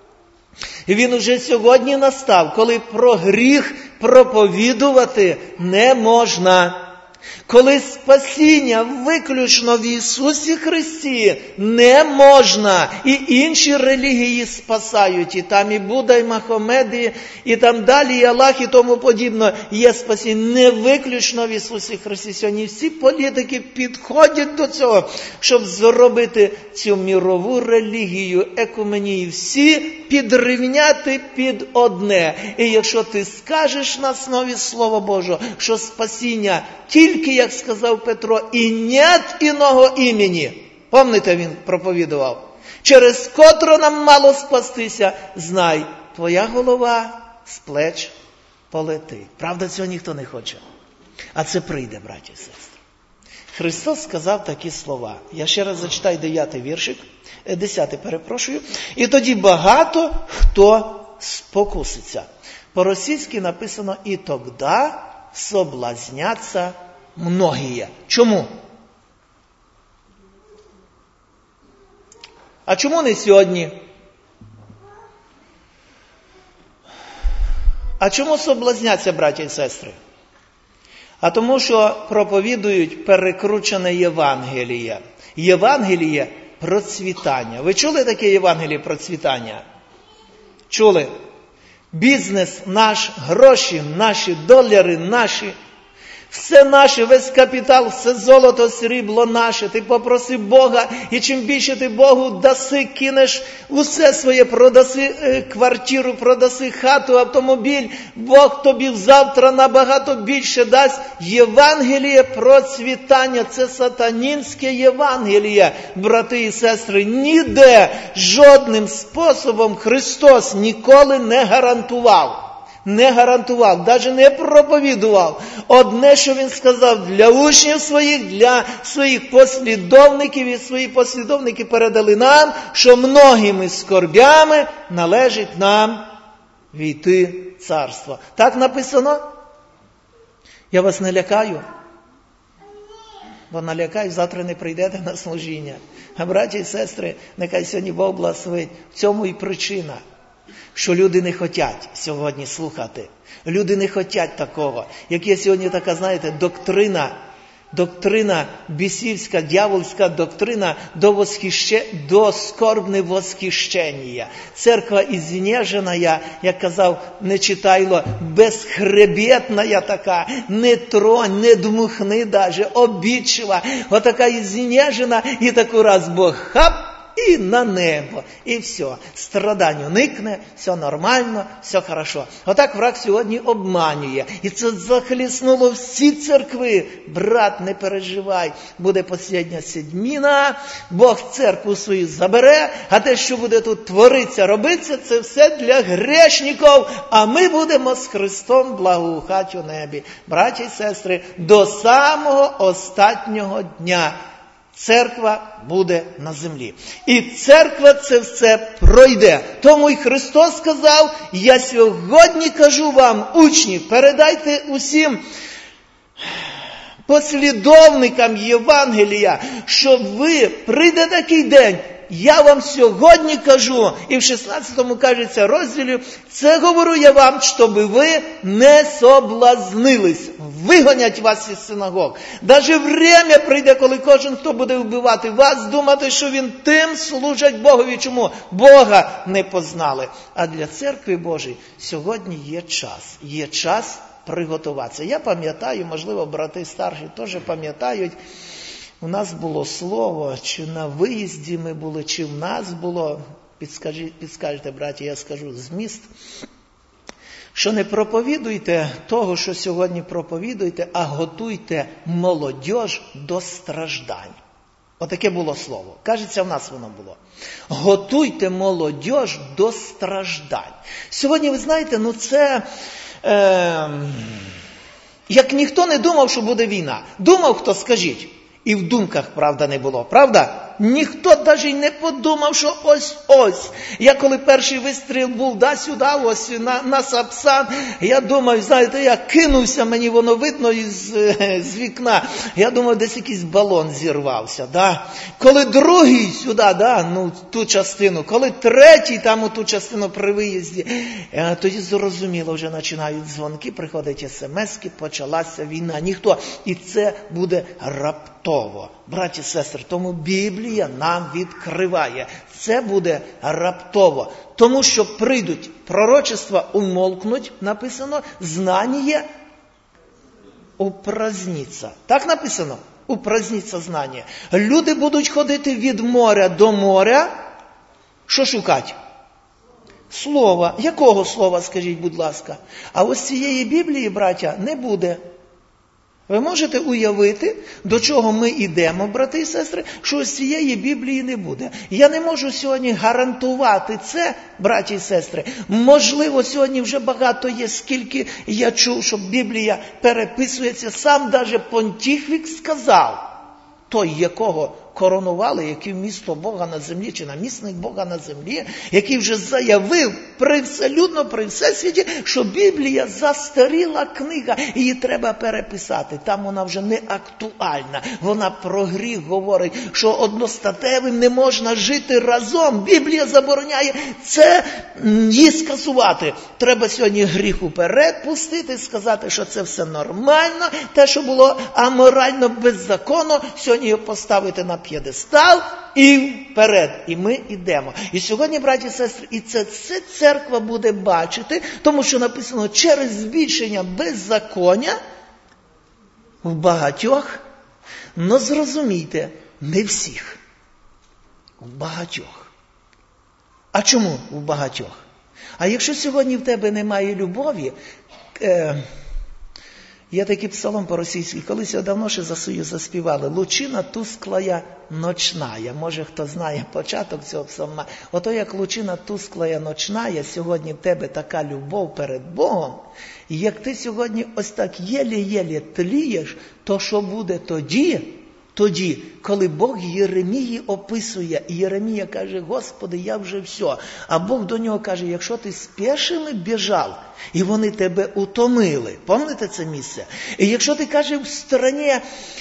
і він уже сьогодні настав, коли про гріх проповідувати не можна. Коли спасіння виключно в Ісусі Христі не можна. І інші релігії спасають. І там і Будда, і Махомед, і там далі, і Аллах, і тому подібне. Є спасіння не виключно в Ісусі Христі. Сьогодні всі політики підходять до цього, щоб зробити цю мірову релігію, екуменію. Всі підрівняти під одне. І якщо ти скажеш на основі Слова Божого, що спасіння тільки, як сказав Петро, і нет іного імені. Помните, він проповідував. Через котро нам мало спастися, знай, твоя голова з плеч полетить. Правда, цього ніхто не хоче. А це прийде, браті і сестри. Христос сказав такі слова. Я ще раз зачитаю 10 перепрошую. І тоді багато хто спокуситься. По-російськи написано «І тогда соблазняться многие». Чому? А чому не сьогодні? А чому соблазняться, браті і сестри? А тому, що проповідують перекручене Євангеліє. Євангеліє процвітання. Ви чули таке Євангеліє процвітання? Чули? Бізнес наш, гроші наші, доляри наші. Все наше, весь капітал, все золото, срібло наше. Ти попроси Бога, і чим більше ти Богу даси, кинеш усе своє, продаси квартиру, продаси хату, автомобіль, Бог тобі завтра набагато більше дасть. Євангеліє процвітання, це сатанінське Євангеліє, брати і сестри. Ніде, жодним способом Христос ніколи не гарантував. Не гарантував, навіть не проповідував. Одне, що він сказав для учнів своїх, для своїх послідовників, і свої послідовники передали нам, що многими скорбями належить нам війти в царство. Так написано? Я вас не лякаю. Бо налякаю, завтра не прийдете на служіння. А браті і сестри, нехай сьогодні Бог благословить. В цьому і причина. Що люди не хочуть сьогодні слухати. Люди не хочуть такого. Як є сьогодні така, знаєте, доктрина бісівська, дьявольська доктрина до скорбне восхищення. Церква ізнежена, як казав Нечитайло, безхребетна така, не тронь, не дмухни даже, обідчива. Отака ізнежена, і таку раз Бог хап, і на небо, і все. Страдань уникне, все нормально, все хорошо. Отак враг сьогодні обманює. І це захліснуло всі церкви. Брат, не переживай, буде остання седьмина, Бог церкву свою забере, а те, що буде тут творитися, робитися, це все для грешників, а ми будемо з Христом благоухати у небі. Браті і сестри, до самого останнього дня церква буде на землі. І церква це все пройде. Тому і Христос сказав, я сьогодні кажу вам, учні, передайте усім послідовникам Євангелія, що ви прийде такий день, я вам сьогодні кажу, і в 16-му кажеться розділі, це говорю я вам, щоб ви не соблазнились. Вигонять вас із синагог. Даже время прийде, коли кожен, хто буде вбивати вас, думати, що він тим служить Богові. Чому? Бога не познали. А для церкви Божої сьогодні є час приготуватися. Я пам'ятаю, можливо, брати старші теж пам'ятають, у нас було слово, чи на виїзді ми були, чи в нас було, підскажете, браті, я скажу зміст, що не проповідуйте того, що сьогодні проповідуєте, а готуйте молодіж до страждань. Отаке було слово. Кажеться, в нас воно було. Готуйте молодіж до страждань. Сьогодні, ви знаєте, це... як ніхто не думав, що буде війна. Думав хто, скажіть. І в думках, правда, не було. Правда? Ніхто навіть не подумав, що ось. Я коли перший вистріл був, сюди, ось на Сапсан, я думаю, знаєте, я кинувся, мені воно видно з вікна. Я думаю, десь якийсь балон зірвався. Да? Коли другий сюди, ту частину, коли третій там у ту частину при виїзді, тоді зрозуміло, вже починають дзвонки, приходять смс-ки, почалася війна. Ніхто. І це буде раптово. Браті і сестри, тому Біблія нам відкриває. Це буде раптово. Тому що прийдуть пророчества, умолкнуть, написано, знання упраздниться. Так написано? Упраздниться знання. Люди будуть ходити від моря до моря. Що шукати? Слова. Якого слова, скажіть, будь ласка? А ось цієї Біблії, браття, не буде. Ви можете уявити, до чого ми йдемо, брати і сестри, що ось цієї Біблії не буде. Я не можу сьогодні гарантувати це, браті і сестри. Можливо, сьогодні вже багато є, скільки я чув, що Біблія переписується. Сам даже Понтіфік сказав, той, коронували, який вмісто Бога на землі, чи намісник Бога на землі, який вже заявив привселюдно, при всесвіті, що Біблія застаріла книга, її треба переписати. Там вона вже не актуальна. Вона про гріх говорить, що одностатевим не можна жити разом. Біблія забороняє це її скасувати. Треба сьогодні гріх уперед пустити, сказати, що це все нормально, те, що було аморально, беззаконно, сьогодні його поставити на п'єдестал і вперед. І ми йдемо. І сьогодні, браті і сестри, і це все церква буде бачити, тому що написано, через збільшення беззаконня в багатьох, но зрозумійте, не всіх. В багатьох. А чому в багатьох? А якщо сьогодні в тебе немає любові, є такий псалом по-російськи, колись його давно ще заспівали. «Лучина тусклая ночная». Може, хто знає початок цього псалма. Ото як лучина тусклая ночная, сьогодні в тебе така любов перед Богом, і як ти сьогодні ось так єлі-єлі тлієш, то що буде тоді, коли Бог Єремії описує, і Єремія каже, Господи, я вже все. А Бог до нього каже, якщо ти з пішими біжав, і вони тебе утомили. Пам'ятаєте це місце? І якщо ти, каже, в стороні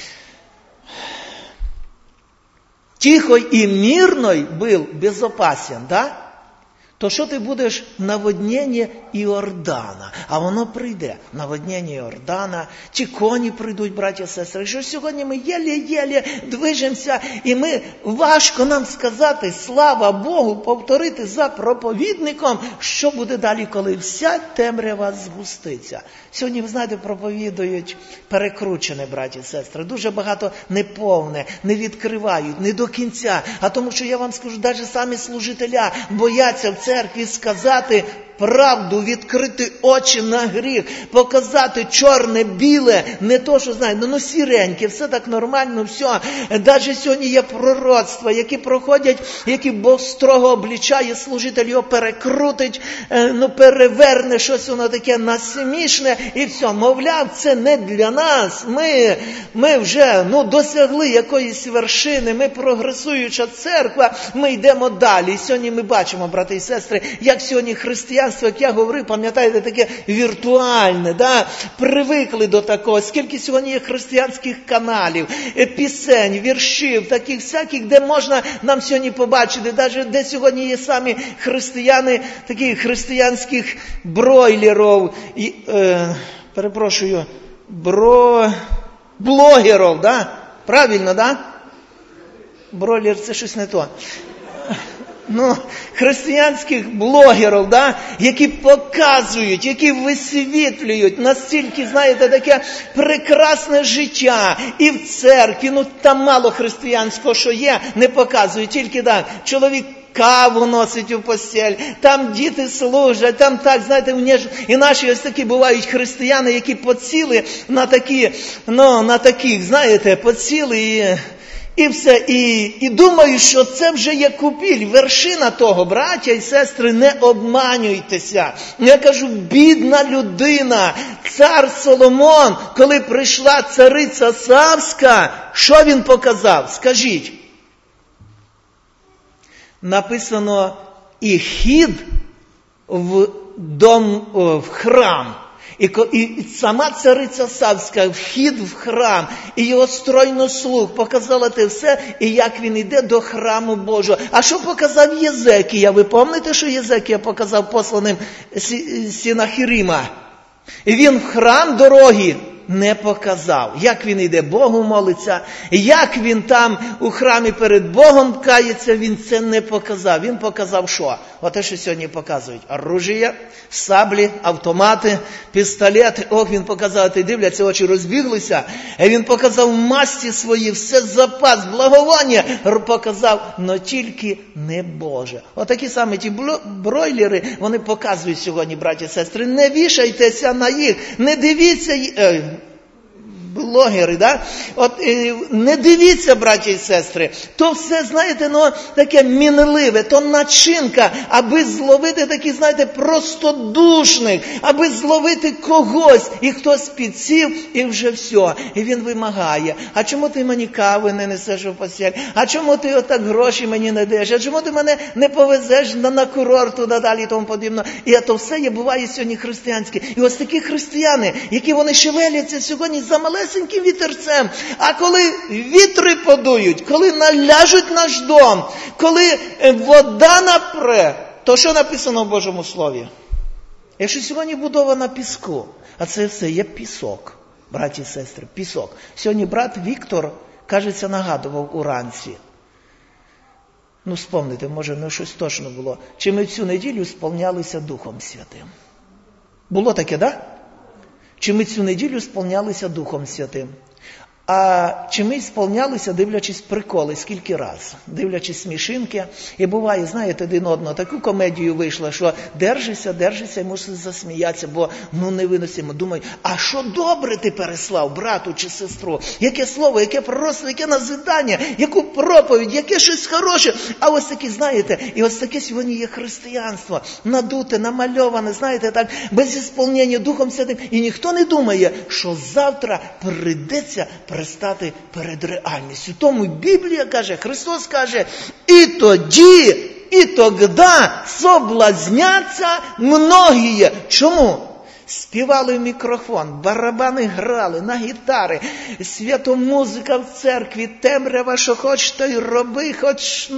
тихой і мирной був безопасен, да? То що ти будеш наводнення Іордана? А воно прийде. Наводнення Іордана, ті коні прийдуть, браті і сестри. Що сьогодні ми єлі-єлі движемося, і ми, важко нам сказати, слава Богу, повторити за проповідником, що буде далі, коли вся темрява згуститься. Сьогодні, ви знаєте, проповідують перекручене, браті і сестри. Дуже багато неповне, не відкривають, не до кінця. А тому, що я вам скажу, навіть самі служителя бояться в церкві сказати правду, відкрити очі на гріх, показати чорне, біле, не то, що, знаєте, ну сіреньке, все так нормально, все. Навіть сьогодні є пророцтва, які проходять, які Бог строго облічає, служитель його перекрутить, переверне щось воно таке насмішне, і все. Мовляв, це не для нас. Ми вже досягли якоїсь вершини, ми прогресуюча церква, ми йдемо далі. І сьогодні ми бачимо, брати і сестри, як сьогодні християнство, як я говорив, пам'ятаєте, таке віртуальне, да? Привикли до такого. Скільки сьогодні є християнських каналів, пісень, віршів, таких всяких, де можна нам сьогодні побачити, навіть де сьогодні є самі християни, таких християнських бройлерів, блогерів, да? Правильно, да? Бройлер – це щось не то. Християнських блогерів, да, які показують, які висвітлюють настільки, знаєте, таке прекрасне життя. І в церкві, там мало християнського, що є, не показують, тільки так, чоловік каву носить у постель, там діти служать, там так, знаєте, і наші ось такі бувають християни, які поціли на такі, на таких, знаєте, поціли і все, і думаю, що це вже є купіль, вершина того, браття і сестри, не обманюйтеся. Я кажу, бідна людина, цар Соломон, коли прийшла цариця Савська, що він показав? Скажіть. Написано, і хід в храм. І сама цариця Савська, вхід в храм, і його стройно слуг, показала те все, і як він йде до храму Божого. А що показав Єзекія? Ви пам'ятаєте, що Єзекія показав посланим Сінахірима? І він в храм дороги не показав. Як він йде Богу молиться, як він там у храмі перед Богом кається, він це не показав. Він показав що? Оте, що сьогодні показують. Оружие, саблі, автомати, пістолети. Він показав, ти дивляться, очі розбіглися. Він показав масті свої, все запас, благовоння показав, но тільки не Боже. Отакі саме ті бройлери, вони показують сьогодні, браті і сестри. Не вішайтеся на їх, не дивіться блогери, да? От не дивіться, браті і сестри, то все, знаєте, таке мінливе, то начинка, аби зловити такий, знаєте, простодушних, аби зловити когось, і хтось підсів, і вже все, і він вимагає. А чому ти мені кави не несеш у постіль? А чому ти отак гроші мені не даєш? А чому ти мене не повезеш на курорт туди далі і тому подібне? І то все буває сьогодні християнське. І ось такі християни, які вони шевеляться сьогодні за малесеньким вітерцем, а коли вітри подують, коли наляжуть наш дом, коли вода напре, то що написано в Божому Слові? Якщо сьогодні будова на піску, а це все є пісок, браті і сестри, пісок. Сьогодні брат Віктор, кажеться, нагадував уранці. Спомните, може, щось точно було. Чи ми цю неділю сповнялися Духом Святим? Було таке, да? Чи ми цю неділю сповнялися Духом Святим? А чи ми сповнялися, дивлячись приколи, скільки раз? Дивлячись смішинки. І буває, знаєте, один одного таку комедію вийшла, що держишся і мусиш засміятися, бо не виносимо. Думаю, а що добре ти переслав брату чи сестру? Яке слово, яке пророцтво, яке назидання, яку проповідь, яке щось хороше. А ось такі, знаєте, і ось таке сьогодні є християнство. Надуте, намальоване, знаєте, так, без ісполнення Духом Святим. І ніхто не думає, що завтра прийдеться пристати перед реальністю. Тому Біблія каже, Христос каже, і тогда соблазняться многие. Чому? Співали в мікрофон, барабани грали, на гітари, святомузика в церкві, темрява, що хоч, то й роби, хоч,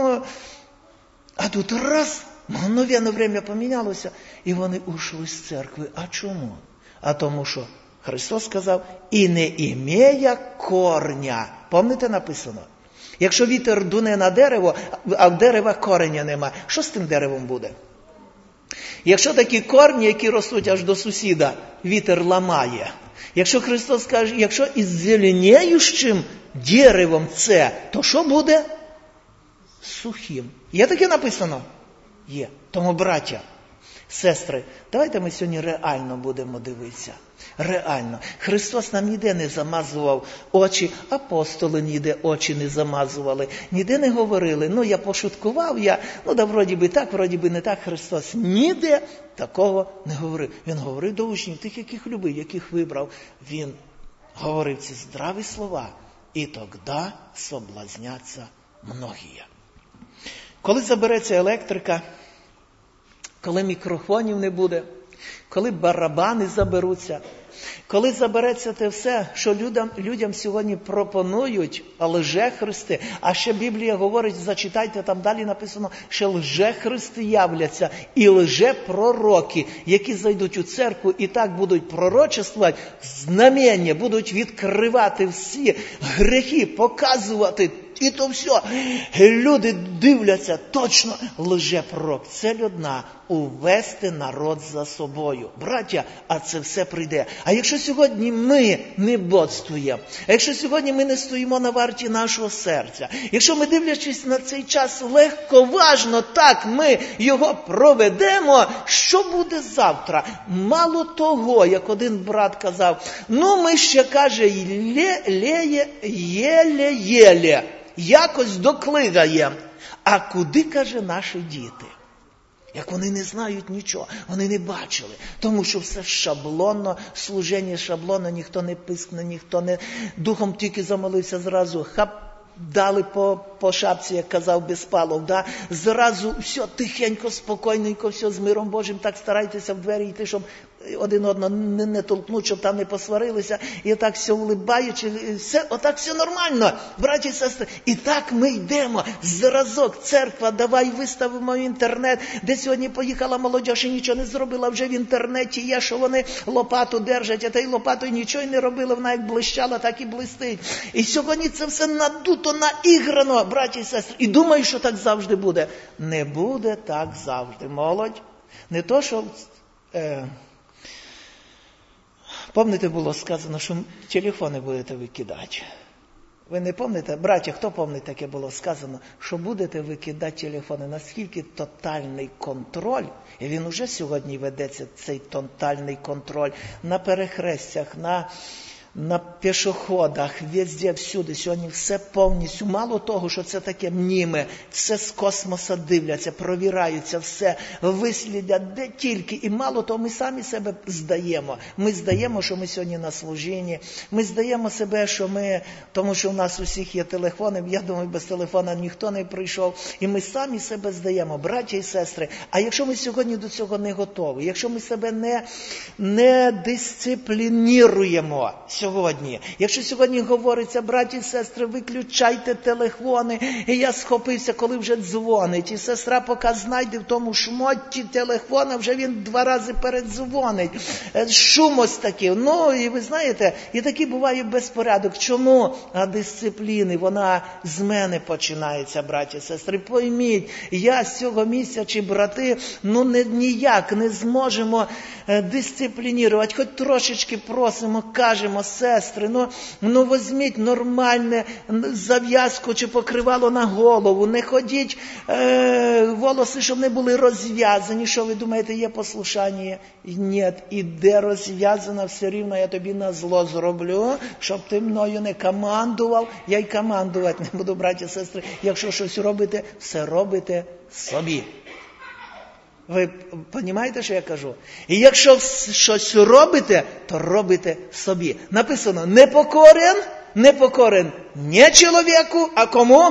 А тут раз, мгновенно время помінялося, і вони ушли з церкви. А чому? А тому що Христос сказав, і не імея корня. Пам'ятаєте, написано? Якщо вітер дуне на дерево, а в дерева кореня нема, що з тим деревом буде? Якщо такі корні, які ростуть аж до сусіда, вітер ламає. Якщо Христос каже, якщо із зеленіючим деревом це, то що буде? Сухим. Є таке написано? Є. Тому, браття, сестри, давайте ми сьогодні реально будемо дивитися. Реально. Христос нам ніде не замазував очі, апостоли ніде очі не замазували, ніде не говорили, я пошуткував, вроді би так, вроді би не так. Христос ніде такого не говорив. Він говорив до учнів, тих, яких любив, яких вибрав. Він говорив ці здраві слова. І тогда соблазняться многие. Коли забереться електрика, коли мікрофонів не буде, коли барабани заберуться, коли забереться те все, що людям сьогодні пропонують лжехристи, а ще Біблія говорить, зачитайте, там далі написано, що лжехристи являться і лжепророки, які зайдуть у церкву і так будуть пророчествувати, знамення, будуть відкривати всі гріхи, показувати. І то все. Люди дивляться, точно лжепророк. Цель одна – увести народ за собою. Браття, а це все прийде. А якщо сьогодні ми не бодствуємо, а якщо сьогодні ми не стоїмо на варті нашого серця, якщо ми, дивлячись на цей час легковажно, так ми його проведемо, що буде завтра? Мало того, як один брат казав, ми ще, каже, єле-єле. Якось доклигаємо. А куди, каже, наші діти? Як вони не знають нічого, вони не бачили. Тому що все шаблонно, служення шаблонно, ніхто не пискне, ніхто не духом тільки замолився зразу. Дали по шапці, як казав Безпалов, да? Зразу все тихенько, спокійненько, все з миром Божим, так старайтеся в двері йти, щоб один одного не толкнуть, щоб там не посварилися, і так все улибаючи, отак все нормально, браті і сестри. І так ми йдемо, зразок, церква, давай виставимо в інтернет, де сьогодні поїхала молодь і нічого не зробила, вже в інтернеті є, що вони лопату держать, а та й лопатою нічого не робили, вона як блищала, так і блистить. І сьогодні це все надуто, наіграно, браті і сестри. І думаю, що так завжди буде. Не буде так завжди. Молодь, не то, що... Пам'ятаєте, було сказано, що телефони будете викидати. Ви не пам'ятаєте? Браття, хто пам'ятає, таке було сказано, що будете викидати телефони? Наскільки тотальний контроль, і він уже сьогодні ведеться, цей тотальний контроль, на перехрестях, на пішоходах, везде, всюди. Сьогодні все повністю. Мало того, що це таке мніме. Все з космоса дивляться, провіраються, все вислідять, де тільки. І мало того, ми самі себе здаємо. Ми здаємо, що ми сьогодні на служінні. Ми здаємо себе, що ми, тому що у нас усіх є телефони. Я думаю, без телефона ніхто не прийшов. І ми самі себе здаємо, браття і сестри. А якщо ми сьогодні до цього не готові, якщо ми себе не дисциплініруємо сьогодні, якщо сьогодні говориться, браті і сестри, виключайте телефони, і я схопився, коли вже дзвонить, і сестра поки знайде в тому шмоті телефона, вже він 2 рази передзвонить. Шум ось такий. Ну, і ви знаєте, і такий буває безпорядок. Чому? А дисципліни, вона з мене починається, браті і сестри. Пойміть, я з цього місця, чи брати, ніяк не зможемо дисциплінірувати. Хоч трошечки просимо, кажемо, сестри, візьміть нормальне зав'язку чи покривало на голову, не ходіть волоси, щоб не були розв'язані. Що ви думаєте, є послушання? Ні, іде розв'язана, все рівно я тобі на зло зроблю, щоб ти мною не командував. Я й командувати не буду, браті і сестри. Якщо щось робите, все робите собі. Ви розумієте, що я кажу? І якщо щось робите, то робите собі. Написано, непокорен не чоловіку, а кому?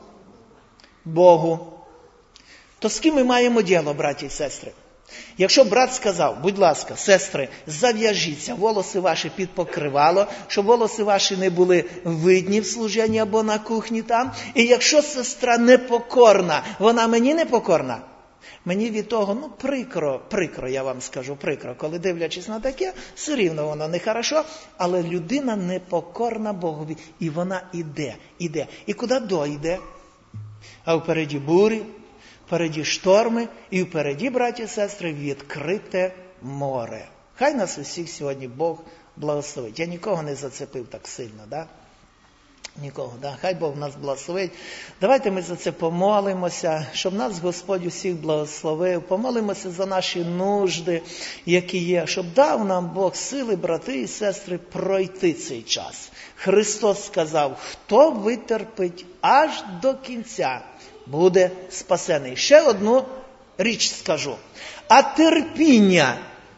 Богу. То з ким ми маємо діло, браті і сестри? Якщо брат сказав, будь ласка, сестри, зав'яжіться, волоси ваші під покривало, щоб волоси ваші не були видні в служенні або на кухні там. І якщо сестра непокорна, вона мені непокорна? Мені від того, прикро, я вам скажу, прикро. Коли дивлячись на таке, все рівно воно не хорошо, але людина непокорна Богові. І вона іде. І куди дойде? А впереді бурі, впереді шторми, і впереді, браті і сестри, відкрите море. Хай нас усіх сьогодні Бог благословить. Я нікого не зацепив так сильно, да? Нікого, да? Хай Бог нас благословить. Давайте ми за це помолимося, щоб нас Господь усіх благословив. Помолимося за наші нужди, які є, щоб дав нам Бог сили, брати і сестри, пройти цей час. Христос сказав, хто витерпить аж до кінця, буде спасений. Ще одну річ скажу. А терпіння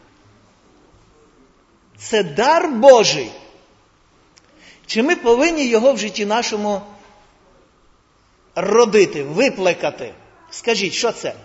– це дар Божий. Чи ми повинні його в житті нашому родити, виплекати? Скажіть, що це?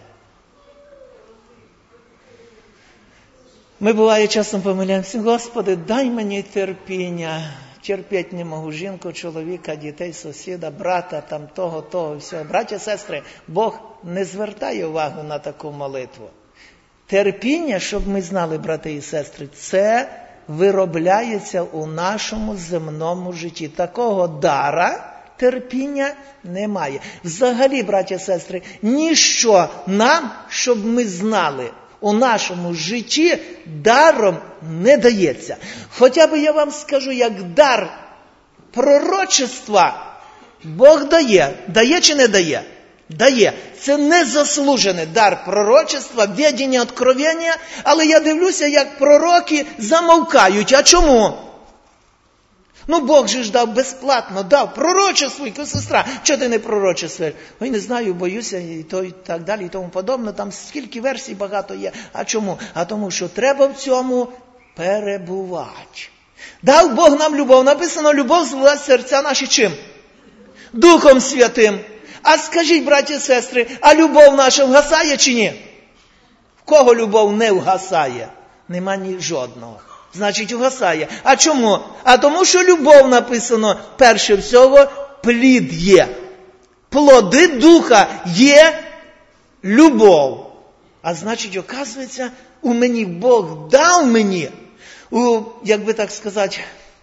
Ми, буває, часом помиляємося, Господи, дай мені терпіння. Терпіть не можу жінку, чоловіка, дітей, сусіда, брата, там того, всього. Браття, сестри, Бог не звертає увагу на таку молитву. Терпіння, щоб ми знали, брати і сестри, це виробляється у нашому земному житті. Такого дара терпіння немає. Взагалі, браття і сестри, ніщо нам, щоб ми знали, у нашому житті даром не дається. Хоча б я вам скажу, як дар пророчества Бог дає. Дає чи не дає? Дає. Це незаслужений дар пророчества, відення, откровення, але я дивлюся, як пророки замовкають. А чому? Бог же ж дав безплатно, дав пророчество, і сестра, чого ти не пророчествуєш? Ой, не знаю, боюся, і так далі, і тому подобне. Там скільки версій багато є. А чому? А тому, що треба в цьому перебувати. Дав Бог нам любов. Написано, любов звела серця наші чим? Духом Святим. А скажіть, браті і сестри, а любов наша вгасає чи ні? В кого любов не вгасає? Нема ні жодного. Значить, вгасає. А чому? А тому, що любов написано, перше всього, плід є. Плоди духа є любов. А значить, оказується, у мені Бог дав мені, як би так сказати,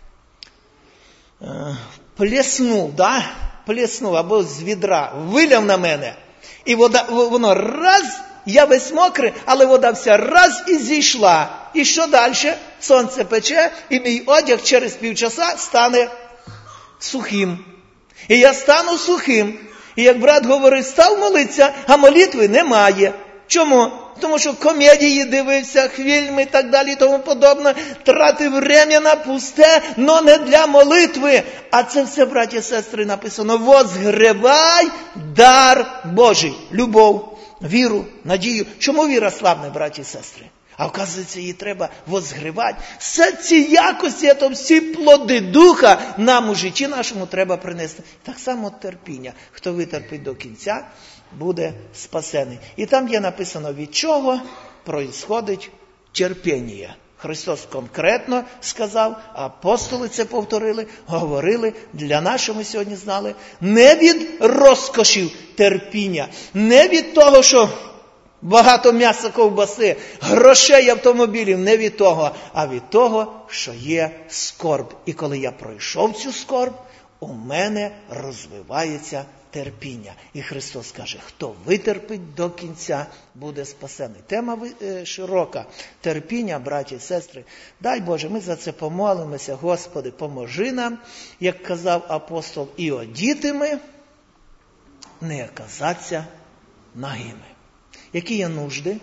плеснув або з відра, виляв на мене. І воно раз, я весь мокрий, але вода вся раз і зійшла. І що далі? Сонце пече, і мій одяг через півчаса стане сухим. І я стану сухим. І як брат говорить, став молитися, а молитви немає. Чому? Тому що комедії дивився, фільми і так далі і тому подобне, тратив время на пусте, но не для молитви. А це все, браті і сестри, написано: возгревай дар Божий, любов, віру, надію. Чому віра слабне, браті і сестри? А вказується, її треба возгрівати. Все ці якості, це всі плоди духа нам у житті нашому треба принести. Так само терпіння. Хто витерпить до кінця, буде спасений. І там є написано, від чого происходить терпіння. Христос конкретно сказав, апостоли це повторили, говорили, для нашого ми сьогодні знали, не від розкошів терпіння, не від того, що багато м'яса, ковбаси, грошей, автомобілів, не від того, а від того, що є скорб. І коли я пройшов цю скорб, у мене розвивається терпіння. І Христос каже, хто витерпить до кінця, буде спасений. Тема широка. Терпіння, браті і сестри. Дай Боже, ми за це помолимося. Господи, поможи нам, як казав апостол, і одітими, не оказаться нагими. Які є нужди?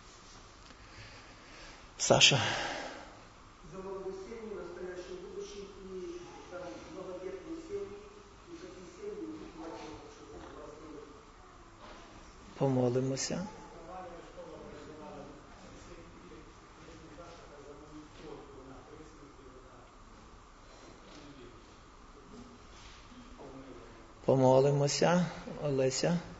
Саша. Помолимося. Помолимося, Олеся.